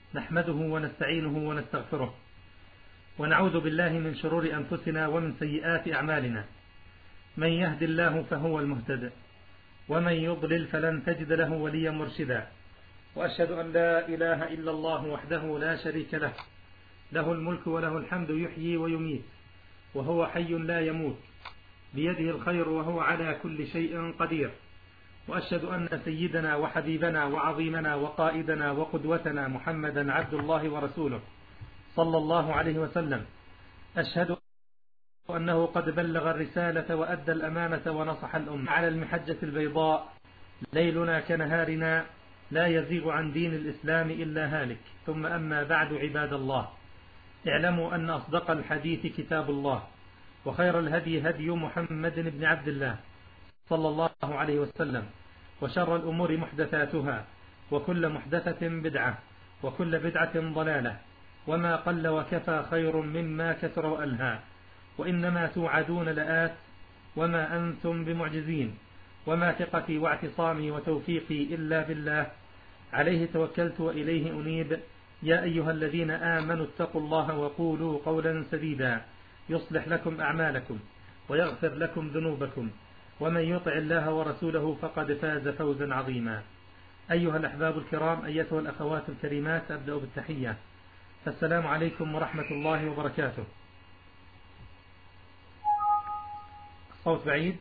نحمده ونستعينه ونستغفره ونعوذ بالله من شرور أنفسنا ومن سيئات أعمالنا. من يهد الله فهو المهتد ومن يضلل فلن تجد له وليا مرشدا. وأشهد أن لا إله إلا الله وحده لا شريك له، له الملك وله الحمد يحيي ويميت وهو حي لا يموت، بيده الخير وهو على كل شيء قدير. وأشهد أن سيدنا وحبيبنا وعظيمنا وقائدنا وقدوتنا محمدا عبد الله ورسوله صلى الله عليه وسلم. أشهد أنه قد بلغ الرسالة وأدى الأمانة ونصح الأمة على المحجة البيضاء، ليلنا كنهارنا لا يزيغ عن دين الإسلام إلا هالك. ثم أما بعد، عباد الله، اعلموا أن أصدق الحديث كتاب الله، وخير الهدي هدي محمد بن عبد الله صلى الله عليه وسلم، وشر الأمور محدثاتها، وكل محدثة بدعة، وكل بدعة ضلالة، وما قل وكفى خير مما كثر وألهى. وإنما توعدون لآت وما أنتم بمعجزين، وما ثقتي واعتصامي وتوفيقي إلا بالله، عليه توكلت وإليه أنيب. يا أيها الذين آمنوا اتقوا الله وقولوا قولا سديدا يصلح لكم أعمالكم ويغفر لكم ذنوبكم، ومن يطع الله ورسوله فقد فاز فوزا عظيما. أيها الأحباب الكرام، أيتها الأخوات الكريمات، أبدأ بالتحية، فالسلام عليكم ورحمة الله وبركاته. صوت بعيد.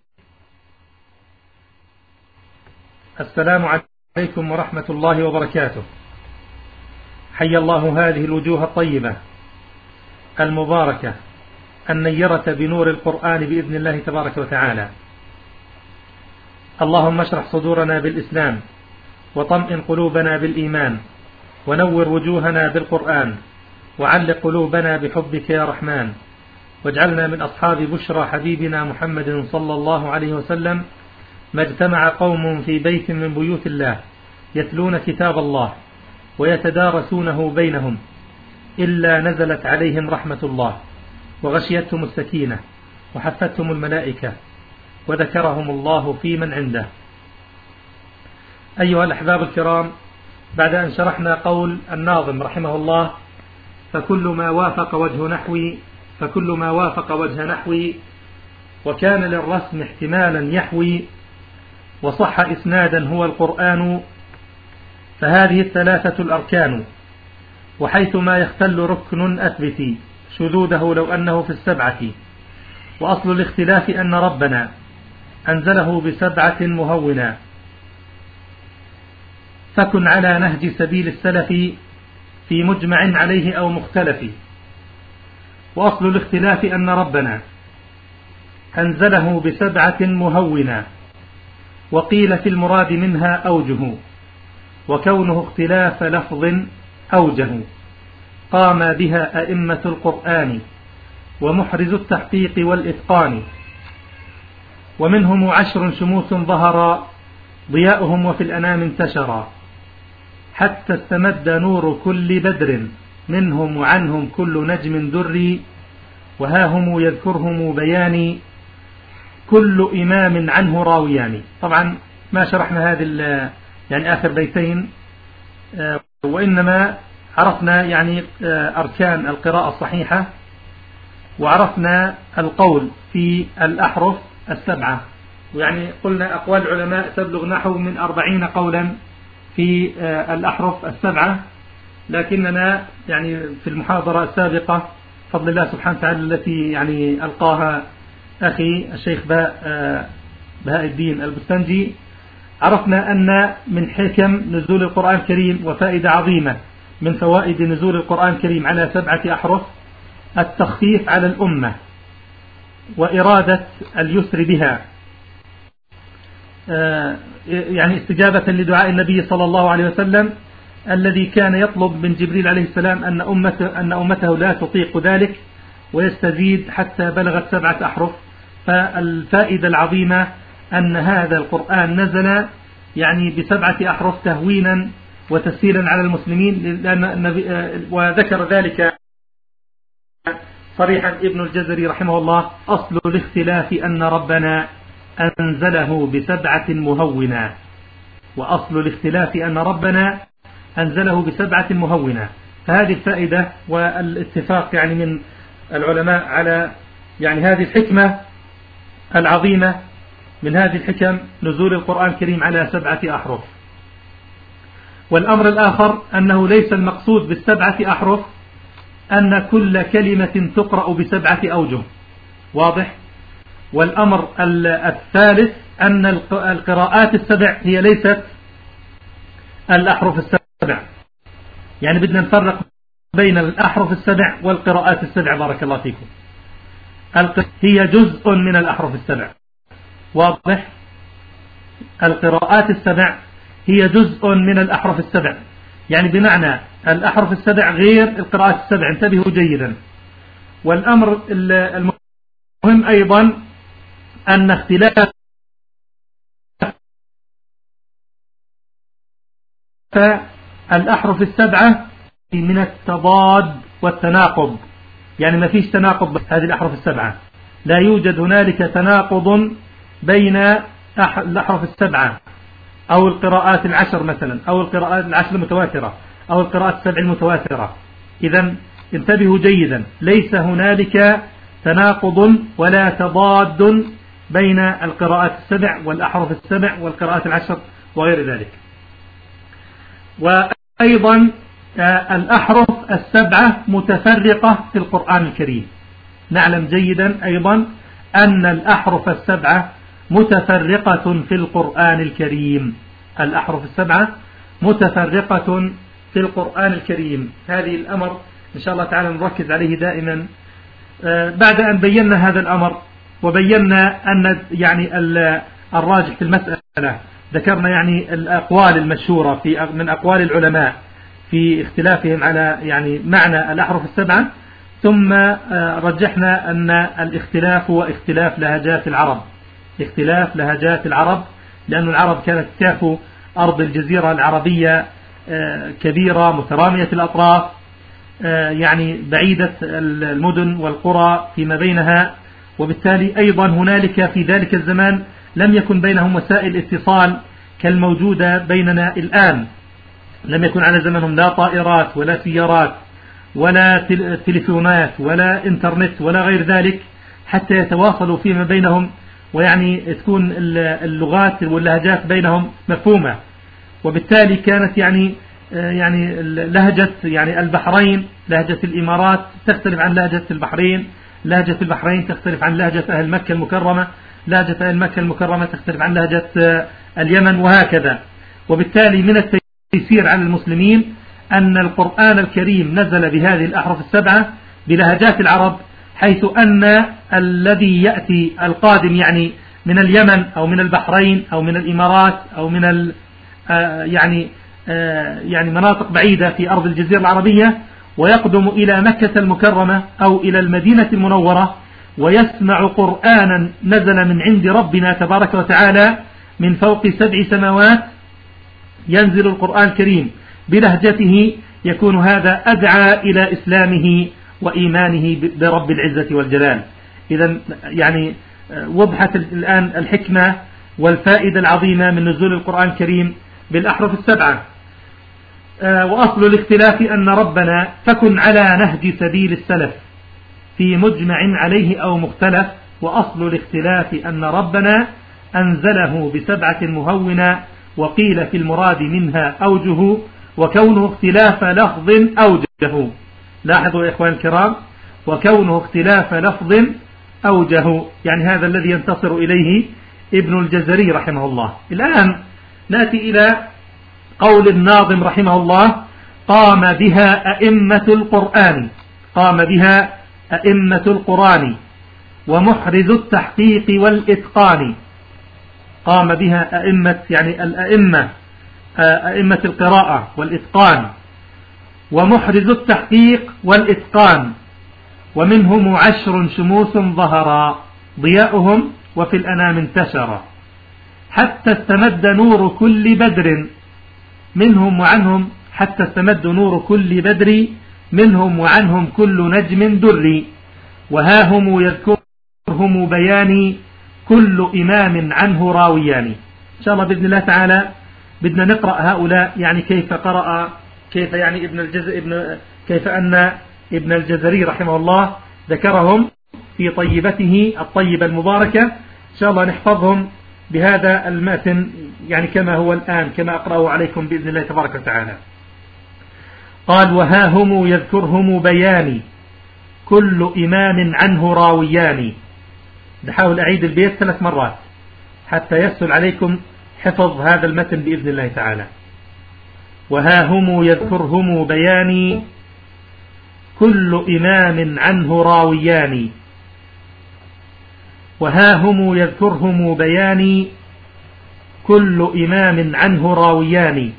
السلام عليكم ورحمة الله وبركاته. حي الله هذه الوجوه الطيبة المباركة النيرة بنور القرآن بإذن الله تبارك وتعالى. اللهم اشرح صدورنا بالإسلام، وطمئن قلوبنا بالإيمان، ونور وجوهنا بالقرآن، وعلق قلوبنا بحبك يا رحمن، واجعلنا من أصحاب بشرى حبيبنا محمد صلى الله عليه وسلم. ما اجتمع قوم في بيت من بيوت الله يتلون كتاب الله ويتدارسونه بينهم إلا نزلت عليهم رحمة الله، وغشيتهم السكينة، وحفتهم الملائكة، وذكرهم الله في من عنده. أيها الأحباب الكرام، بعد أن شرحنا قول الناظم رحمه الله: فكل ما وافق وجه نحوي، وكان للرسم احتمالا يحوي، وصح إسنادا هو القرآن، فهذه الثلاثة الأركان، وحيثما يختل ركن أثبتي شذوذه لو أنه في السبعة. وأصل الاختلاف أن ربنا أنزله بسبعة مهونا، فكن على نهج سبيل السلف في مجمع عليه أو مختلف. وأصل الاختلاف أن ربنا أنزله بسبعة مهونا، وقيل في المراد منها أوجه، وكونه اختلاف لفظ أوجه، قام بها أئمة القرآن، ومحرز التحقيق والإتقان. ومنهم 10 شموس ظهرا، ضياؤهم وفي الأنام انتشرا، حتى استمد نور كل بدر، منهم وعنهم كل نجم دري، وهاهم يذكرهم بياني، كل إمام عنه راويان. طبعا ما شرحنا هذه يعني آخر بيتين، وإنما عرفنا يعني أركان القراءة الصحيحة، وعرفنا القول في الأحرف السبعة، ويعني قلنا أقوال العلماء تبلغ نحو من 40 قولا في الأحرف السبعة، لكننا يعني في المحاضرة السابقة فضل الله سبحانه وتعالى التي يعني ألقاها أخي الشيخ بهاء الدين البستنجي، عرفنا أن من حكم نزول القرآن الكريم وفائدة عظيمة من فوائد نزول القرآن الكريم على 7 أحرف التخفيف على الأمة، وإرادة اليسر بها، يعني استجابة لدعاء النبي صلى الله عليه وسلم الذي كان يطلب من جبريل عليه السلام أن أمته لا تطيق ذلك ويستزيد حتى بلغت 7 أحرف. فالفائدة العظيمة أن هذا القرآن نزل يعني ب7 أحرف تهوينا وتسهيلا على المسلمين، وذكر ذلك صريحا ابن الجزري رحمه الله: أصل الاختلاف أن ربنا أنزله ب7 مهونا. وأصل الاختلاف أن ربنا أنزله ب7 مهونة. فهذه الفائدة والاتفاق يعني من العلماء على يعني هذه الحكمة العظيمة من هذه الحكم نزول القرآن الكريم على 7 أحرف. والأمر الآخر أنه ليس المقصود ب7 أحرف أن كل كلمة تقرأ ب7 أوجه، واضح؟ والأمر الثالث أن القراءات ال7 هي ليست الأحرف ال7، يعني بدنا نفرق بين الأحرف ال7 والقراءات ال7. بارك الله فيكم. هي جزء من الأحرف ال7، واضح؟ القراءات ال7 هي جزء من الأحرف ال7، يعني بمعنى الأحرف ال7 غير القراءات ال7. انتبهوا جيدا. والأمر المهم أيضا أن اختلاف الأحرف ال7 من التضاد والتناقض، يعني ما فيش تناقض هذه الأحرف ال7، لا يوجد هنالك تناقض بين الأحرف ال7 أو القراءات ال10 مثلا، أو القراءات ال10 المتواترة، أو القراءات ال7 المتواترة. إذن انتبهوا جيدا، ليس هنالك تناقض ولا تضاد بين القراءات ال7 والأحرف ال7 والقراءات ال10 وغير ذلك. وأيضا الأحرف ال7 متفرقة في القرآن الكريم. نعلم جيدا أيضا أن الأحرف ال7 متفرقة في القرآن الكريم. الأحرف ال7 متفرقة في القرآن الكريم. هذه الأمر إن شاء الله تعالى نركز عليه دائما. بعد أن بينا هذا الأمر وبينا أن يعني الراجح في المسألة، ذكرنا يعني الأقوال المشهورة من أقوال العلماء في اختلافهم على يعني معنى الأحرف ال7، ثم رجحنا أن الاختلاف هو اختلاف لهجات العرب، اختلاف لهجات العرب، لأن العرب كانت تعرف أرض الجزيرة العربية كبيرة مترامية الأطراف، يعني بعيدة المدن والقرى فيما بينها، وبالتالي أيضا هنالك في ذلك الزمان لم يكن بينهم وسائل اتصال كالموجودة بيننا الآن. لم يكن على زمنهم لا طائرات ولا سيارات ولا تليفونات ولا انترنت ولا غير ذلك حتى يتواصلوا فيما بينهم، ويعني تكون اللغات واللهجات بينهم مفهومة. وبالتالي كانت يعني لهجة يعني البحرين، لهجة الإمارات تختلف عن لهجة البحرين، لهجة البحرين تختلف عن لهجة أهل مكة المكرمة، لهجة أهل مكة المكرمة تختلف عن لهجة اليمن، وهكذا. وبالتالي من التيسير على المسلمين أن القرآن الكريم نزل بهذه الأحرف ال7 بلهجات العرب، حيث أن الذي يأتي القادم يعني من اليمن أو من البحرين أو من الإمارات أو من يعني مناطق بعيدة في أرض الجزيرة العربية، ويقدم إلى مكة المكرمة أو إلى المدينة المنورة ويسمع قرآنا نزل من عند ربنا تبارك وتعالى من فوق 7 سماوات، ينزل القرآن الكريم بلهجته، يكون هذا أدعى إلى إسلامه وإيمانه برب العزة والجلال. إذا يعني وضحت الآن الحكمة والفائدة العظيمة من نزول القرآن الكريم بالأحرف ال7. وأصل الاختلاف أن ربنا فكن على نهج سبيل السلف في مجمع عليه أو مختلف. وأصل الاختلاف أن ربنا أنزله ب7 مهونة، وقيل في المراد منها أوجه، وكونه اختلاف لفظ أوجه. لاحظوا يا إخوان الكرام، وكونه اختلاف لفظ أوجه، يعني هذا الذي ينتصر إليه ابن الجزري رحمه الله. الآن نأتي إلى قول الناظم رحمه الله: قام بها أئمة القرآن، قام بها أئمة القرآن ومحرز التحقيق والإتقان. قام بها أئمة يعني الأئمة، أئمة القراءة والإتقان، ومحرز التحقيق والإتقان، ومنهم 10 شموس ظهرا ضياؤهم وفي الأنام انتشرا، حتى استمد نور كل بدر منهم وعنهم، حتى استمد نور كل بدر منهم وعنهم كل نجم دري، وهاهم يذكرهم بياني كل إمام عنه راويان. إن شاء الله بإذن الله تعالى بدنا نقرأ هؤلاء يعني كيف قرأ كيف يعني كيف أن ابن الجزري رحمه الله ذكرهم في طيبته الطيبة المباركة. إن شاء الله نحفظهم بهذا المتن يعني كما هو الآن، كما أقرأه عليكم بإذن الله تبارك وتعالى. قال: وها هم يذكرهم بياني كل إمام عنه راويان. بحاول أعيد البيت 3 مرات حتى يسهل عليكم حفظ هذا المتن بإذن الله تعالى. وها هم يذكرهم بياني كل إمام عنه راويان. وها هم يذكرهم بياني كل إمام عنه راويان.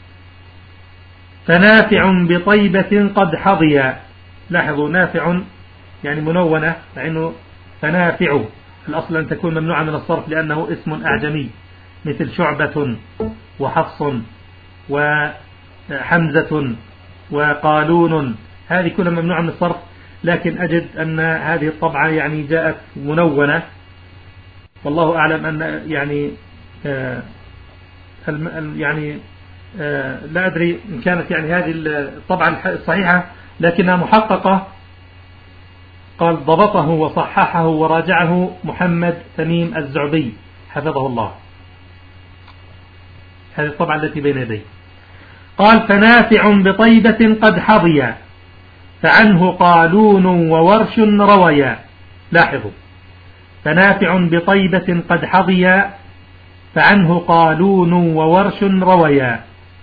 فنافع بطيبة قد حظيا. لاحظوا نافع يعني منونة، لأنه فنافع الأصل أن تكون ممنوعة من الصرف لأنه اسم أعجمي، مثل شعبة وحفص وحمزة وقالون، هذه كلها ممنوعة من الصرف. لكن أجد أن هذه الطبعة يعني جاءت منونة، والله أعلم أن يعني لا أدري إن كانت يعني هذه الطبعة الصحيحة، لكنها محققة. قال: ضبطه وصححه وراجعه محمد تميم الزعبي حفظه الله. هذه الطبعة التي بين يديه. قال: فنافع بطيبة قد حظيا فعنه قالون وورش رويا. لاحظوا: فنافع بطيبة قد حظيا فعنه قالون وورش رويا.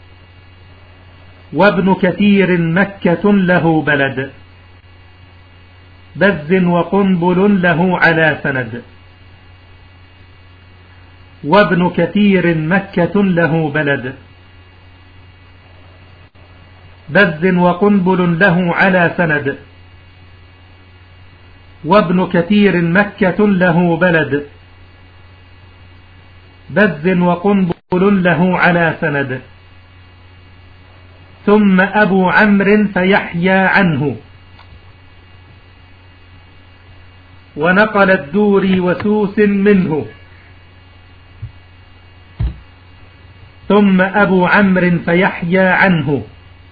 وابن كثير مكة له بلد بز وقنبل له على سند. وابن كثير مكة له بلد بز وقنبل له على سند. وابن كثير مكة له بلد بز وقنبل له على سند. ثم أبو عمرو فيحيى عنه ونقل الدوري وسوس منه. ثم أبو عمرو فيحيى عنه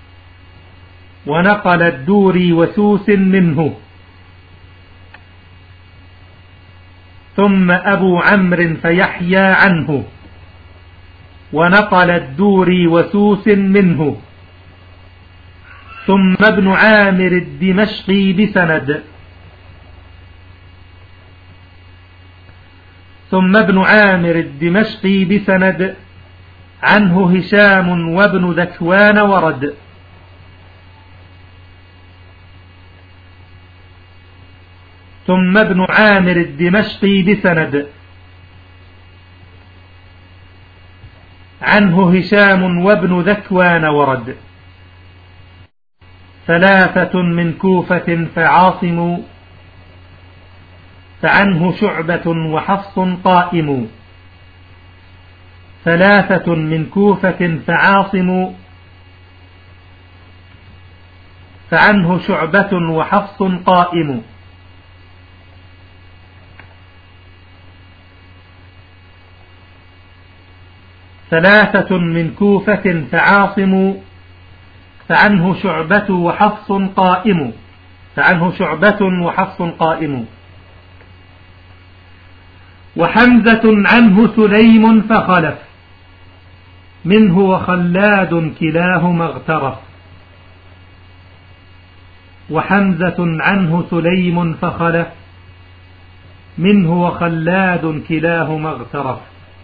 ونقل الدوري وسوس منه. ثم أبو عمرو فيحيى عنه ونقل الدوري وسوس منه. ثم ابن عامر الدمشقي بسند. ثم ابن عامر الدمشقي بسند عنه هشام وابن ذكوان ورد. ثم ابن عامر الدمشقي بسند عنه هشام وابن ذكوان ورد. 3 من كوفة فعاصم فعنه شعبة وحفص قائم. 3 من كوفة فعاصم فعنه شعبة وحفص قائم. 3 من كوفة فعاصم فعنه شعبة وحفص قائم. فعنه شعبة وحفص قائم. وحمزة عنه سليم فخلف منه وخلاد كلاهما اغترف. وحمزة عنه سليم فخلف منه وخلاد كلاهما اغترف.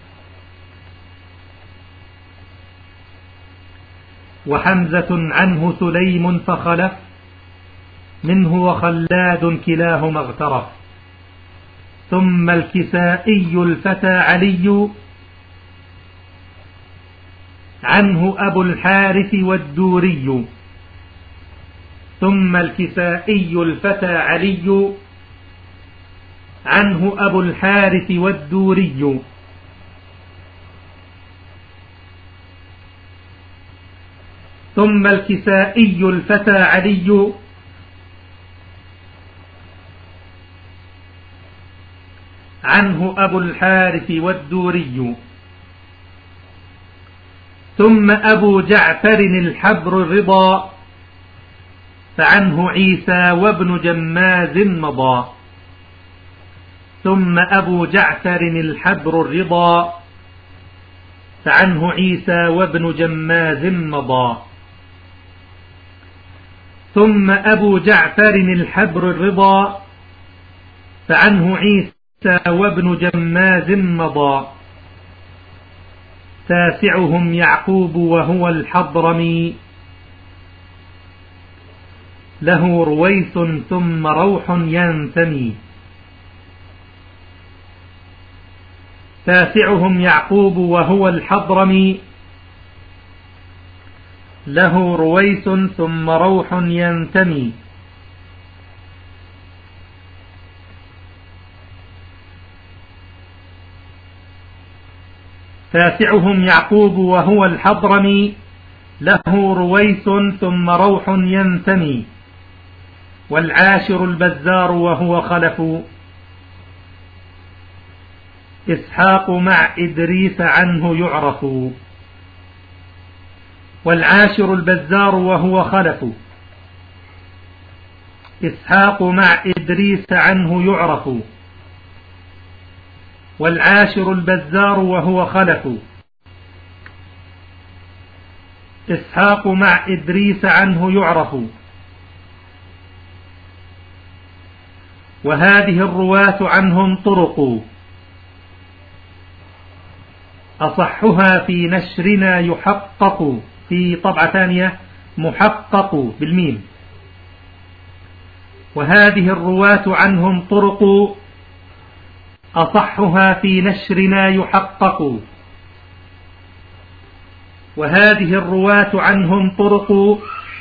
وحمزة عنه سليم فخلف منه وخلاد كلاهما اغترف. ثم الكسائي الفتى علي عنه أبو الحارث والدوري. ثم الكسائي الفتى علي عنه أبو الحارث والدوري. ثم الكسائي الفتى علي عنه أبو الحارث والدوري. ثم أبو جعفر الحبر الرضا فعنه عيسى وابن جماز مضى. ثم أبو جعفر الحبر الرضا فعنه عيسى وابن جماز مضى. ثم أبو جعفر الحبر الرضا فعنه عيسى وابن جماز مضى. تاسعهم يعقوب وهو الحضرمي له رويس ثم روح ينتمي. تاسعهم يعقوب وهو الحضرمي له رويس ثم روح ينتمي. تاسعهم يعقوب وهو الحضرمي له رويس ثم روح ينتمي. والعاشر البزار وهو خلف إسحاق مع إدريس عنه يعرف. والعاشر البزار وهو خلف إسحاق مع إدريس عنه يعرف. والعاشر البزار وهو خلف إسحاق مع إدريس عنه يعرف. وهذه الرواة عنهم طرق أصحها في نشرنا يحقق. في طبعة ثانية محقق بالميم. وهذه الرواة عنهم طرق أصحها في نشرنا يحقق. وهذه الرواة عنهم طرق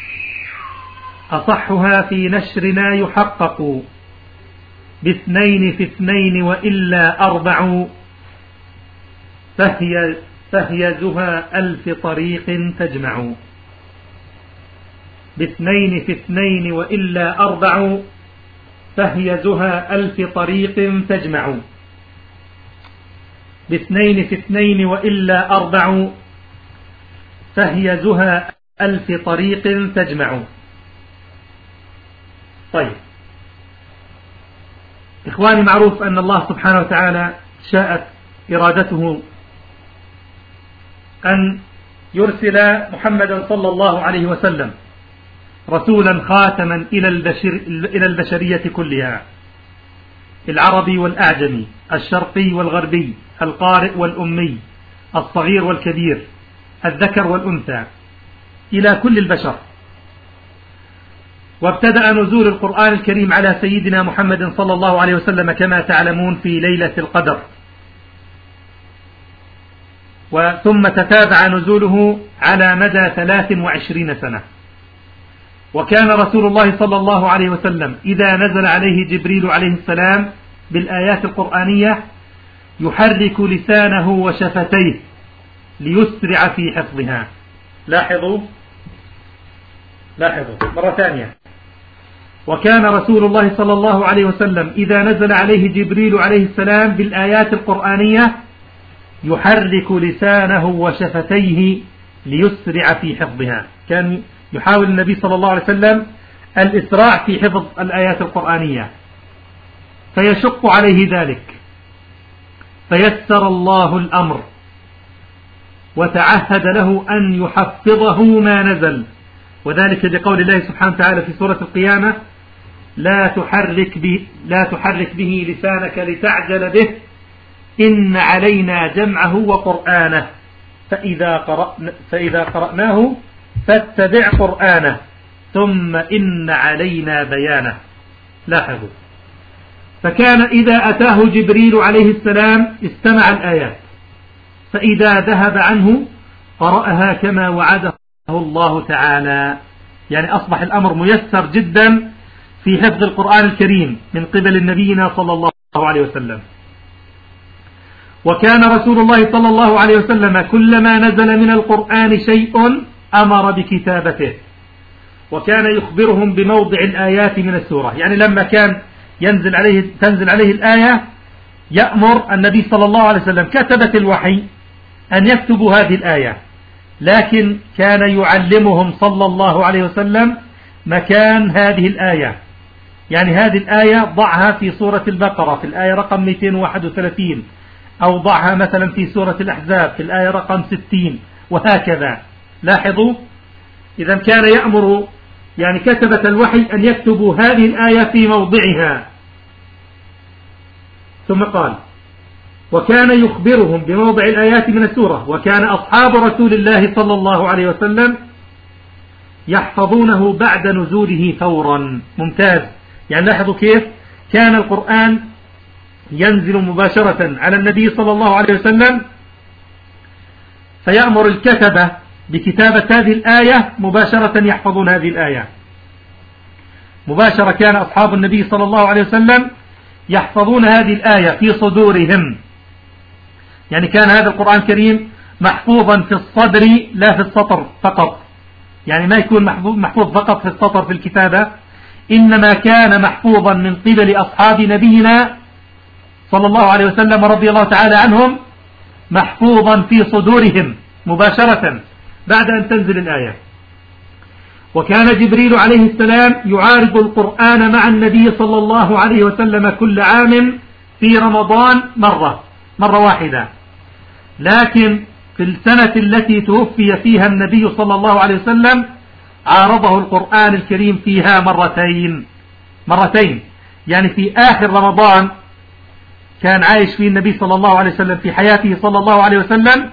أصحها في نشرنا يحقق. باثنين في اثنين وإلا أربع فهي زها ألف طريق تجمع. باثنين في اثنين وإلا أربع فهي زها ألف طريق تجمع. باثنين في اثنين وإلا أربع فهي زها ألف طريق تجمع. طيب إخواني، معروف أن الله سبحانه وتعالى شاءت إرادته أن يرسل محمدا صلى الله عليه وسلم رسولا خاتما إلى البشرية كلها، العربي والأعجمي، الشرقي والغربي، القارئ والأمي، الصغير والكبير، الذكر والأنثى، إلى كل البشر. وابتدأ نزول القرآن الكريم على سيدنا محمد صلى الله عليه وسلم كما تعلمون في ليلة القدر، ثم تتابع نزوله على مدى 23 سنة. وكان رسول الله صلى الله عليه وسلم إذا نزل عليه جبريل عليه السلام بالآيات القرآنية يحرك لسانه وشفتيه ليسرع في حفظها. لاحظوا مرة ثانية. وكان رسول الله صلى الله عليه وسلم إذا نزل عليه جبريل عليه السلام بالآيات القرآنية يحرك لسانه وشفتيه ليسرع في حفظها. كان يحاول النبي صلى الله عليه وسلم الإسراع في حفظ الآيات القرآنية، فيشق عليه ذلك، فيسر الله الأمر وتعهد له أن يحفظه ما نزل. وذلك بقول الله سبحانه وتعالى في سورة القيامة: لا تحرك به لسانك لتعجل به إن علينا جمعه وقرآنه فإذا قرأناه فاتبع قرآنه ثم إن علينا بيانه. لاحظوا، فكان إذا أتاه جبريل عليه السلام استمع الآيات، فإذا ذهب عنه قرأها كما وعده الله تعالى. يعني أصبح الأمر ميسر جدا في حفظ القرآن الكريم من قبل نبينا صلى الله عليه وسلم. وكان رسول الله صلى الله عليه وسلم كلما نزل من القرآن شيء أمر بكتابته، وكان يخبرهم بموضع الآيات من السورة. يعني لما كان تنزل عليه الآية يأمر النبي صلى الله عليه وسلم كتبة الوحي أن يكتبوا هذه الآية، لكن كان يعلمهم صلى الله عليه وسلم مكان هذه الآية. يعني هذه الآية ضعها في سورة البقرة في الآية رقم 231، أو ضعها مثلا في سورة الأحزاب في الآية رقم 60، وهكذا. لاحظوا، إذا كان يأمر يعني كتبة الوحي أن يكتبوا هذه الآية في موضعها. ثم قال: وكان يخبرهم بموضع الآيات من السورة، وكان أصحاب رسول الله صلى الله عليه وسلم يحفظونه بعد نزوله فورا. ممتاز. يعني لاحظوا كيف كان القرآن ينزل مباشرة على النبي صلى الله عليه وسلم، فيأمر الكتبة بكتابة هذه الآية مباشرة، يحفظون هذه الآية مباشرة. كان أصحاب النبي صلى الله عليه وسلم يحفظون هذه الآية في صدورهم. يعني كان هذا القرآن الكريم محفوظا في الصدر لا في السطر فقط. يعني ما يكون محفوظ فقط في السطر في الكتابة، إنما كان محفوظا من قبل أصحاب نبينا صلى الله عليه وسلم رضي الله تعالى عنهم، محفوظا في صدورهم مباشرة بعد أن تنزل الآية. وكان جبريل عليه السلام يعارض القرآن مع النبي صلى الله عليه وسلم كل عام في رمضان مرة واحدة، لكن في السنة التي توفي فيها النبي صلى الله عليه وسلم عارضه القرآن الكريم فيها مرتين. يعني في آخر رمضان كان عايش فيه النبي صلى الله عليه وسلم في حياته صلى الله عليه وسلم،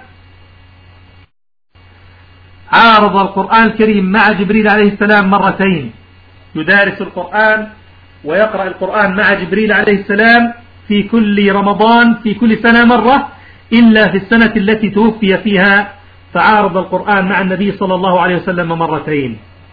عارض القرآن الكريم مع جبريل عليه السلام مرتين. يدارس القرآن ويقرأ القرآن مع جبريل عليه السلام في كل رمضان في كل سنة مرة، إلا في السنة التي توفي فيها فعارض القرآن مع النبي صلى الله عليه وسلم مرتين.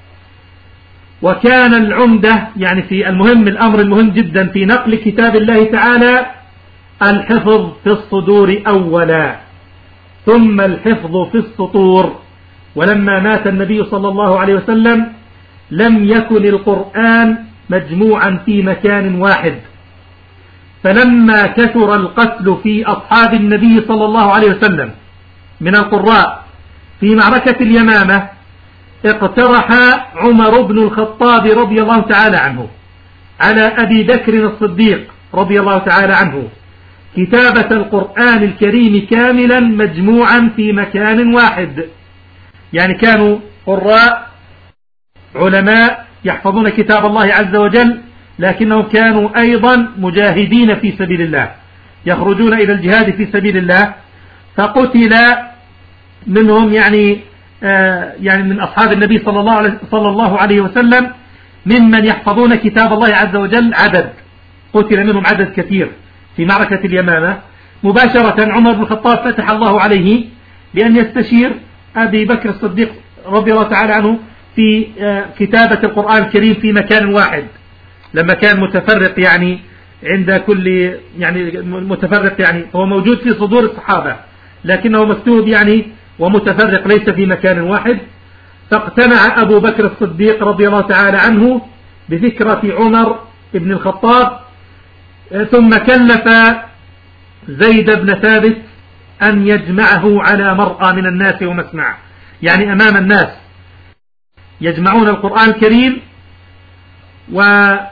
وكان العمدة يعني في الأمر المهم جدا في نقل كتاب الله تعالى الحفظ في الصدور أولا، ثم الحفظ في السطور. ولما مات النبي صلى الله عليه وسلم لم يكن القرآن مجموعا في مكان واحد، فلما كثر القتل في أصحاب النبي صلى الله عليه وسلم من القراء في معركة اليمامة، اقترح عمر بن الخطاب رضي الله تعالى عنه على أبي بكر الصديق رضي الله تعالى عنه كتابة القرآن الكريم كاملا مجموعا في مكان واحد. يعني كانوا قراء علماء يحفظون كتاب الله عز وجل، لكنهم كانوا أيضا مجاهدين في سبيل الله، يخرجون إلى الجهاد في سبيل الله. فقتل منهم يعني من أصحاب النبي صلى الله عليه وسلم ممن يحفظون كتاب الله عز وجل قتل منهم عدد كثير في معركة اليمامة. مباشرة عمر بن الخطاب فتح الله عليه بأن يستشير أبي بكر الصديق رضي الله تعالى عنه في كتابة القرآن الكريم في مكان واحد، لما كان متفرق يعني عند كل متفرق، يعني هو موجود في صدور الصحابة لكنه مكتوب يعني ومتفرق ليس في مكان واحد. فاقتنع أبو بكر الصديق رضي الله تعالى عنه بفكرة عمر بن الخطاب، ثم كلف زيد بن ثابت أن يجمعه على مرأى من الناس ومسمع، يعني أمام الناس يجمعون القرآن الكريم. وبقي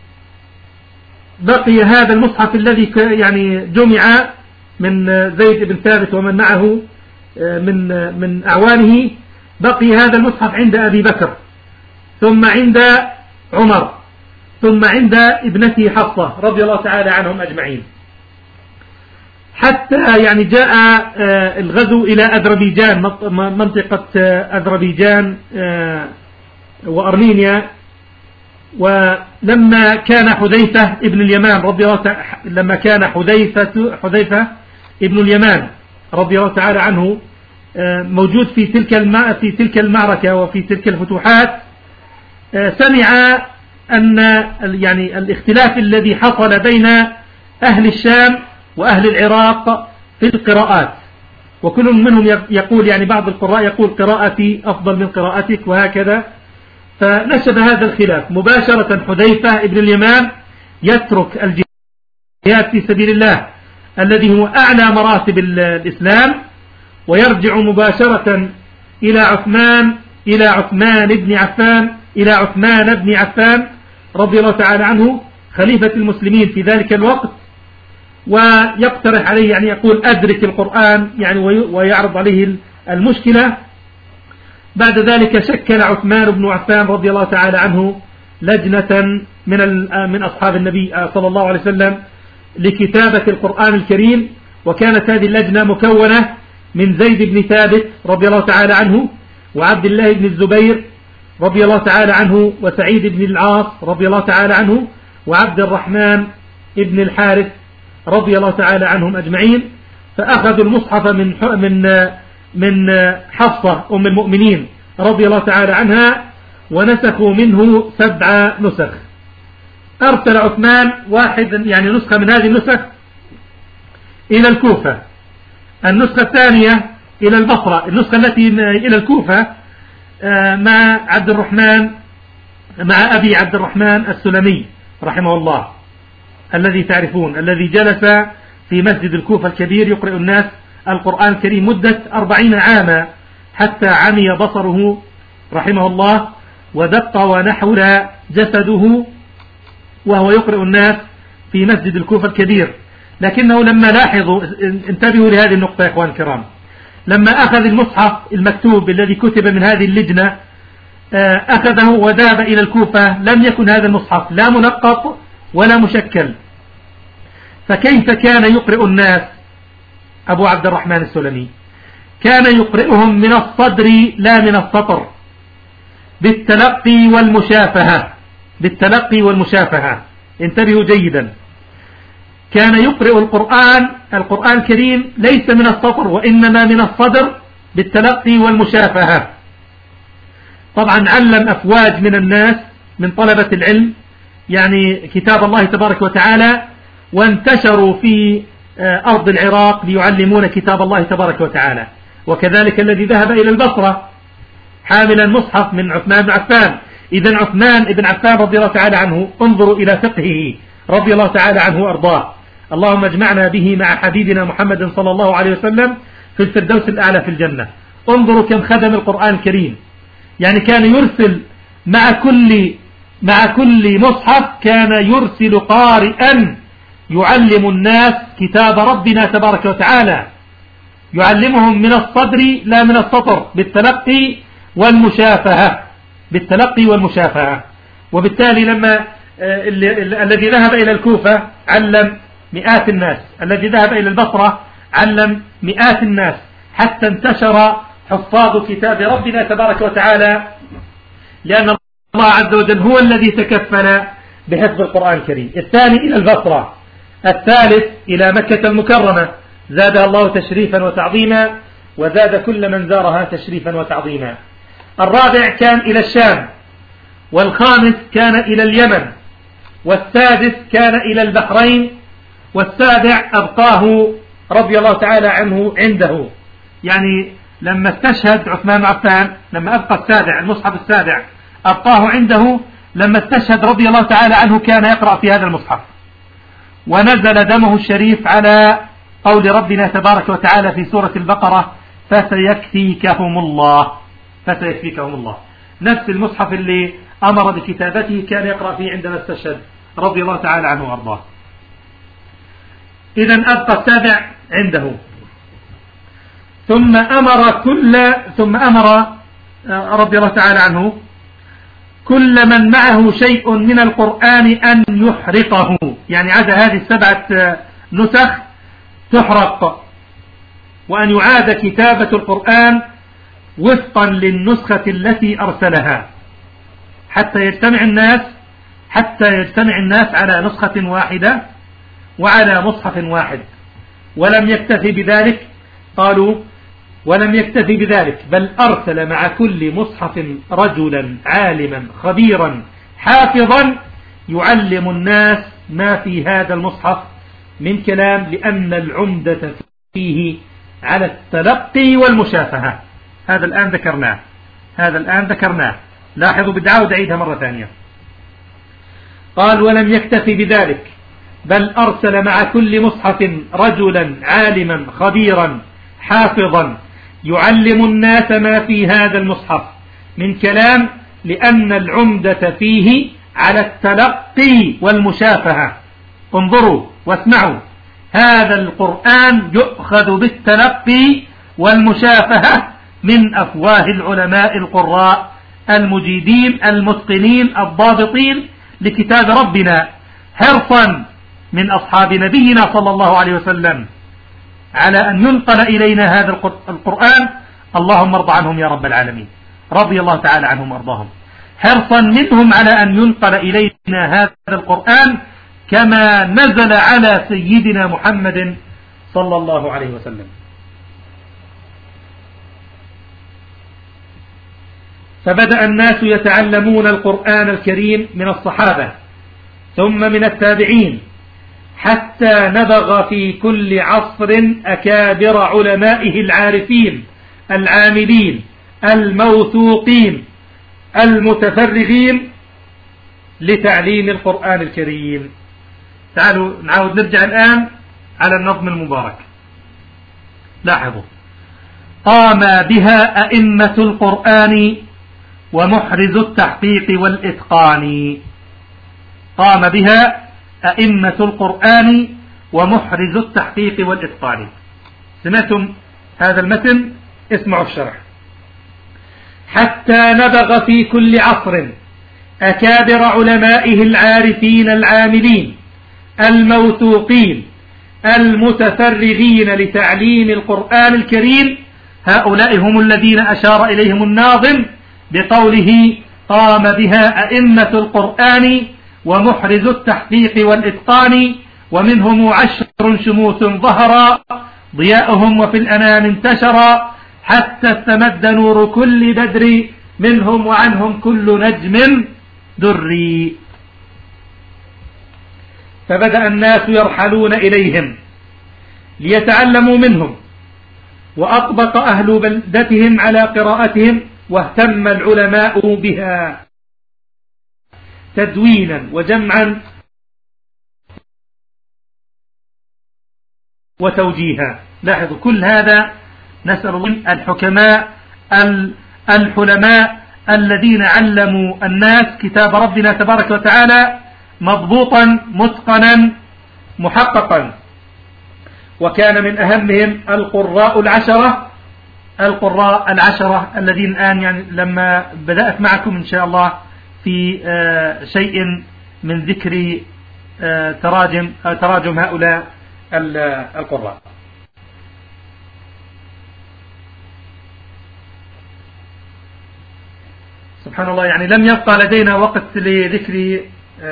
هذا المصحف الذي يعني جمع من زيد بن ثابت ومن معه من أعوانه، بقي هذا المصحف عند أبي بكر، ثم عند عمر، ثم عند ابنته حفصة رضي الله تعالى عنهم أجمعين، حتى يعني جاء الغزو إلى أذربيجان، منطقة أذربيجان وأرمينيا. ولما كان حذيفة ابن اليمان ابن اليمان رضي الله تعالى عنه موجود في تلك المعركة وفي تلك الفتوحات، سمع أن يعني الاختلاف الذي حصل بين أهل الشام وأهل العراق في القراءات، وكل منهم يقول يعني بعض القراء يقول قراءتي أفضل من قراءتك وهكذا. فنشب هذا الخلاف مباشرة. حذيفة ابن اليمان يترك الجهاد في سبيل الله الذي هو أعلى مراتب الإسلام، ويرجع مباشرة إلى عثمان بن عفان رضي الله تعالى عنه خليفة المسلمين في ذلك الوقت، ويقترح عليه يعني يقول أدرك القرآن يعني ويعرض عليه المشكلة. بعد ذلك شكل عثمان بن عفان رضي الله تعالى عنه لجنة من أصحاب النبي صلى الله عليه وسلم لكتابة القرآن الكريم، وكانت هذه اللجنة مكونة من زيد بن ثابت رضي الله تعالى عنه، وعبد الله بن الزبير رضي الله تعالى عنه، وسعيد بن العاص رضي الله تعالى عنه، وعبد الرحمن بن الحارث رضي الله تعالى عنهم أجمعين. فأخذوا المصحف من حفصة أم المؤمنين رضي الله تعالى عنها ونسخوا منه 7 نسخ. أرسل عثمان واحد يعني نسخة من هذه النسخ إلى الكوفة، النسخة الثانية إلى البصرة، النسخة التي إلى الكوفة مع أبي عبد الرحمن السلمي رحمه الله الذي تعرفون، الذي جلس في مسجد الكوفة الكبير يقرأ الناس القرآن الكريم مدة 40 عاما حتى عمي بصره رحمه الله ودق ونحول جسده وهو يقرأ الناس في مسجد الكوفة الكبير. لكنه لما لاحظوا، انتبهوا لهذه النقطة يا إخوان الكرام، لما أخذ المصحف المكتوب الذي كتب من هذه اللجنة أخذه وذهب إلى الكوفة، لم يكن هذا المصحف لا منقط ولا مشكل. فكيف كان يقرئ الناس أبو عبد الرحمن السلمي؟ كان يقرئهم من الصدر لا من السطر، بالتلقي والمشافهة. انتبهوا جيدا، كان يقرئ القرآن الكريم ليس من السطر وإنما من الصدر بالتلقي والمشافهة. طبعا علم أفواج من الناس من طلبة العلم يعني كتاب الله تبارك وتعالى، وانتشروا في أرض العراق ليعلمون كتاب الله تبارك وتعالى. وكذلك الذي ذهب إلى البصرة حاملا مصحف من عثمان بن عفان. إذن عثمان بن عفان رضي الله تعالى عنه، انظروا إلى فقهه رضي الله تعالى عنه وأرضاه. اللهم اجمعنا به مع حبيبنا محمد صلى الله عليه وسلم في الفردوس الأعلى في الجنة. انظروا كم خدم القرآن الكريم، يعني كان يرسل مع كل مصحف كان يرسل قارئا يعلم الناس كتاب ربنا تبارك وتعالى، يعلمهم من الصدر لا من السطر، بالتلقي والمشافهة. وبالتالي لما الذي ذهب إلى الكوفة علم مئات الناس، الذي ذهب إلى البصرة علم مئات الناس، حتى انتشر حفاظ كتاب ربنا تبارك وتعالى، لأن الله عز وجل هو الذي تكفل بحفظ القرآن الكريم. الثاني إلى البصرة، الثالث إلى مكة المكرمة زادها الله تشريفا وتعظيما، وزاد كل من زارها تشريفا وتعظيما. الرابع كان إلى الشام، والخامس كان إلى اليمن، والسادس كان إلى البحرين، والسابع أبقاه رضي الله تعالى عنه عنده. يعني لما استشهد عثمان بن عفان، لما أبقى السابع المصحف السابع أبقاه عنده، لما استشهد رضي الله تعالى عنه كان يقرأ في هذا المصحف، ونزل دمه الشريف على قول ربنا تبارك وتعالى في سورة البقرة: فسيكفيكهم الله. نفس المصحف اللي أمر بكتابته كان يقرأ فيه عندما استشهد رضي الله تعالى عنه وأرضاه. إذن أبقى السابع عنده. ثم أمر رضي الله تعالى عنه كل من معه شيء من القرآن أن يحرقه، يعني عدا هذه 7 نسخ تحرق، وأن يعاد كتابة القرآن وفقا للنسخة التي أرسلها، حتى يجتمع الناس على نسخة واحدة وعلى مصحف واحد. ولم يكتفي بذلك، بل أرسل مع كل مصحف رجلا عالما خبيرا حافظا يعلم الناس ما في هذا المصحف من كلام، لأن العمدة فيه على التلقي والمشافهة. هذا الآن ذكرناه. لاحظوا بالدعاء ودعيدها مرة ثانية. قال: ولم يكتفي بذلك، بل أرسل مع كل مصحف رجلا عالما خبيرا حافظا يعلم الناس ما في هذا المصحف من كلام، لأن العمدة فيه على التلقي والمشافهة. انظروا واسمعوا، هذا القرآن يؤخذ بالتلقي والمشافهة من أفواه العلماء القراء المجيدين المتقنين الضابطين لكتاب ربنا، حرصا من أصحاب نبينا صلى الله عليه وسلم على أن ينقل إلينا هذا القرآن. اللهم ارض عنهم يا رب العالمين، رضي الله تعالى عنهم وارضاهم، حرصا منهم على أن ينقل إلينا هذا القرآن كما نزل على سيدنا محمد صلى الله عليه وسلم. فبدأ الناس يتعلمون القرآن الكريم من الصحابة ثم من التابعين، حتى نبغ في كل عصر أكابر علمائه العارفين العاملين الموثوقين المتفرغين لتعليم القرآن الكريم. تعالوا نعود نرجع الآن على النظم المبارك. لاحظوا، قام بها أئمة القرآن ومحرز التحقيق والإتقان. قام بها أئمة القرآن ومحرز التحقيق والإتقان. سمعتم هذا المتن؟ اسمعوا الشرح. حتى نبغ في كل عصر أكابر علمائه العارفين العاملين الموثوقين المتفرغين لتعليم القرآن الكريم. هؤلاء هم الذين أشار إليهم الناظم بقوله قام بها أئمة القرآن ومحرز التحقيق والإتقان، ومنهم 10 شموس ظهرا ضياؤهم وفي الأنام انتشرا، حتى استمد نور كل بدر منهم وعنهم كل نجم دري. فبدأ الناس يرحلون إليهم ليتعلموا منهم، وأطبق أهل بلدتهم على قراءتهم، واهتم العلماء بها تدوينا وجمعا وتوجيها. لاحظوا كل هذا نسأل الله الحكماء الحلماء الذين علموا الناس كتاب ربنا تبارك وتعالى مضبوطا متقنا محققا. وكان من أهمهم القراء العشرة الذين الآن يعني لما بدأت معكم إن شاء الله في شيء من ذكر تراجم هؤلاء القراء. سبحان الله، يعني لم يبقى لدينا وقت لذكر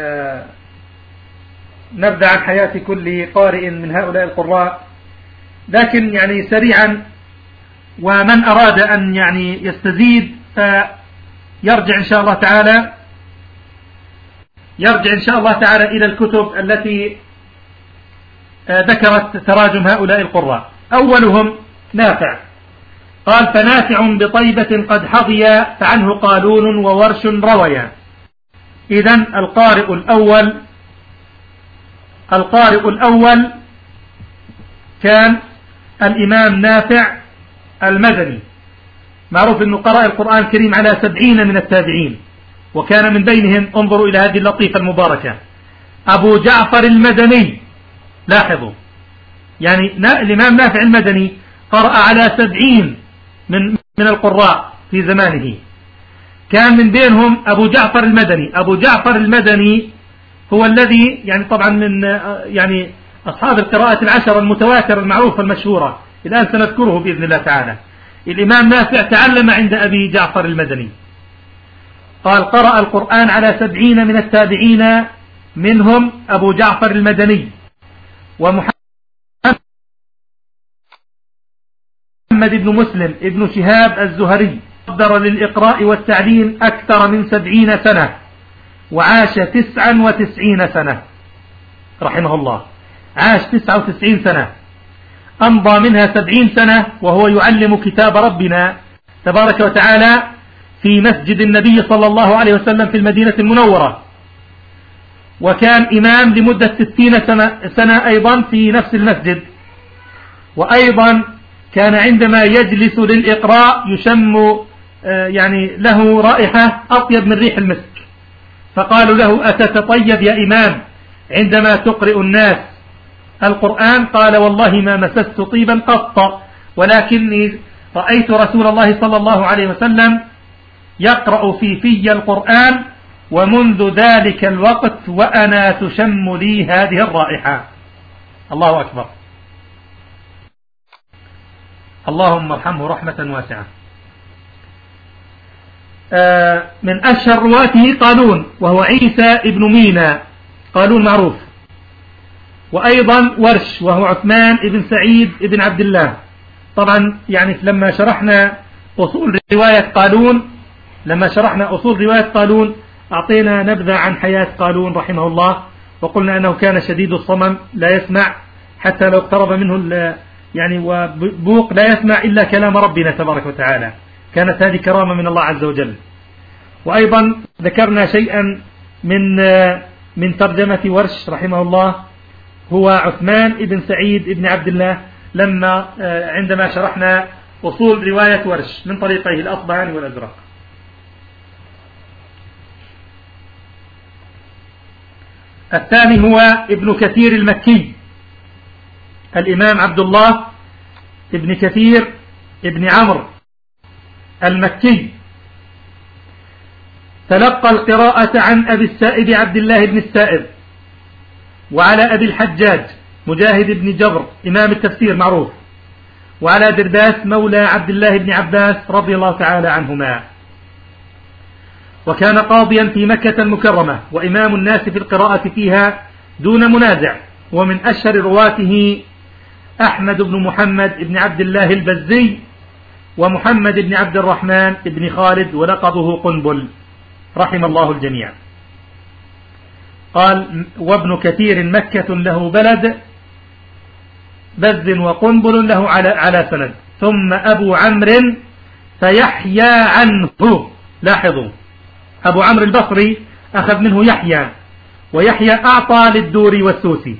نبذة عن حياة كل قارئ من هؤلاء القراء، لكن يعني سريعا، ومن أراد أن يعني يستزيد فيرجع إن شاء الله تعالى إلى الكتب التي ذكرت تراجم هؤلاء القراء. أولهم نافع، قال فنافع بطيبة قد حظي فعنه قالون وورش رويا. إذن القارئ الأول كان الإمام نافع المدني، معروف أنه قرأ القرآن الكريم على 70 من التابعين، وكان من بينهم، انظروا إلى هذه اللطيفة المباركة، أبو جعفر المدني. لاحظوا يعني الإمام نافع المدني قرأ على 70 من القراء في زمانه، كان من بينهم أبو جعفر المدني. أبو جعفر المدني هو الذي يعني طبعا من يعني أصحاب القراءة العشرة المتواترة المعروفة المشهورة، الآن سنذكره بإذن الله تعالى. الإمام نافع تعلم عند أبي جعفر المدني، قال قرأ القرآن على 70 من التابعين، منهم أبو جعفر المدني ومحمد بن مسلم ابن شهاب الزهري، قدر للإقراء والتعليم أكثر من 70 سنة، وعاش 99 سنة رحمه الله، عاش 99 سنة، أمضى منها 70 سنة وهو يعلم كتاب ربنا تبارك وتعالى في مسجد النبي صلى الله عليه وسلم في المدينة المنورة، وكان إمام لمدة 60 سنة أيضا في نفس المسجد، وأيضا كان عندما يجلس للإقراء يشم يعني له رائحة أطيب من ريح المسك، فقالوا له أتتطيب يا إمام عندما تقرئ الناس القرآن؟ قال والله ما مسست طيبا قط، ولكني رأيت رسول الله صلى الله عليه وسلم يقرأ في القرآن، ومنذ ذلك الوقت وأنا تشم لي هذه الرائحة. الله أكبر. اللهم ارحمه رحمة واسعة. من أشهر رواته قالون، وهو عيسى ابن مينا، قالون معروف. وأيضا ورش، وهو عثمان ابن سعيد ابن عبد الله. طبعا يعني لما شرحنا أصول رواية قالون أعطينا نبذة عن حياة قالون رحمه الله، وقلنا أنه كان شديد الصمم لا يسمع، حتى لو اقترب منه يعني وبوق لا يسمع إلا كلام ربنا تبارك وتعالى. كانت هذه كرامة من الله عز وجل. وأيضا ذكرنا شيئا من ترجمة ورش رحمه الله، هو عثمان ابن سعيد ابن عبد الله، عندما شرحنا أصول رواية ورش من طريقيه الأصبهاني والأزرق. الثاني هو ابن كثير المكي، الإمام عبد الله ابن كثير ابن عمرو المكي، تلقى القراءة عن أبي السائب عبد الله بن السائب، وعلى أبي الحجاج مجاهد بن جبر إمام التفسير معروف، وعلى درداس مولى عبد الله بن عباس رضي الله تعالى عنهما. وكان قاضيا في مكة المكرمة، وإمام الناس في القراءة فيها دون منازع. ومن أشهر رواته أحمد بن محمد بن عبد الله البزي، ومحمد بن عبد الرحمن بن خالد، ولقبه قنبل، رحم الله الجميع. قال: وابن كثير مكة له بلد، بز وقنبل له على سند، ثم أبو عمرو فيحيى عنه. لاحظوا، أبو عمرو البصري أخذ منه يحيى، ويحيى أعطى للدوري والسوسي.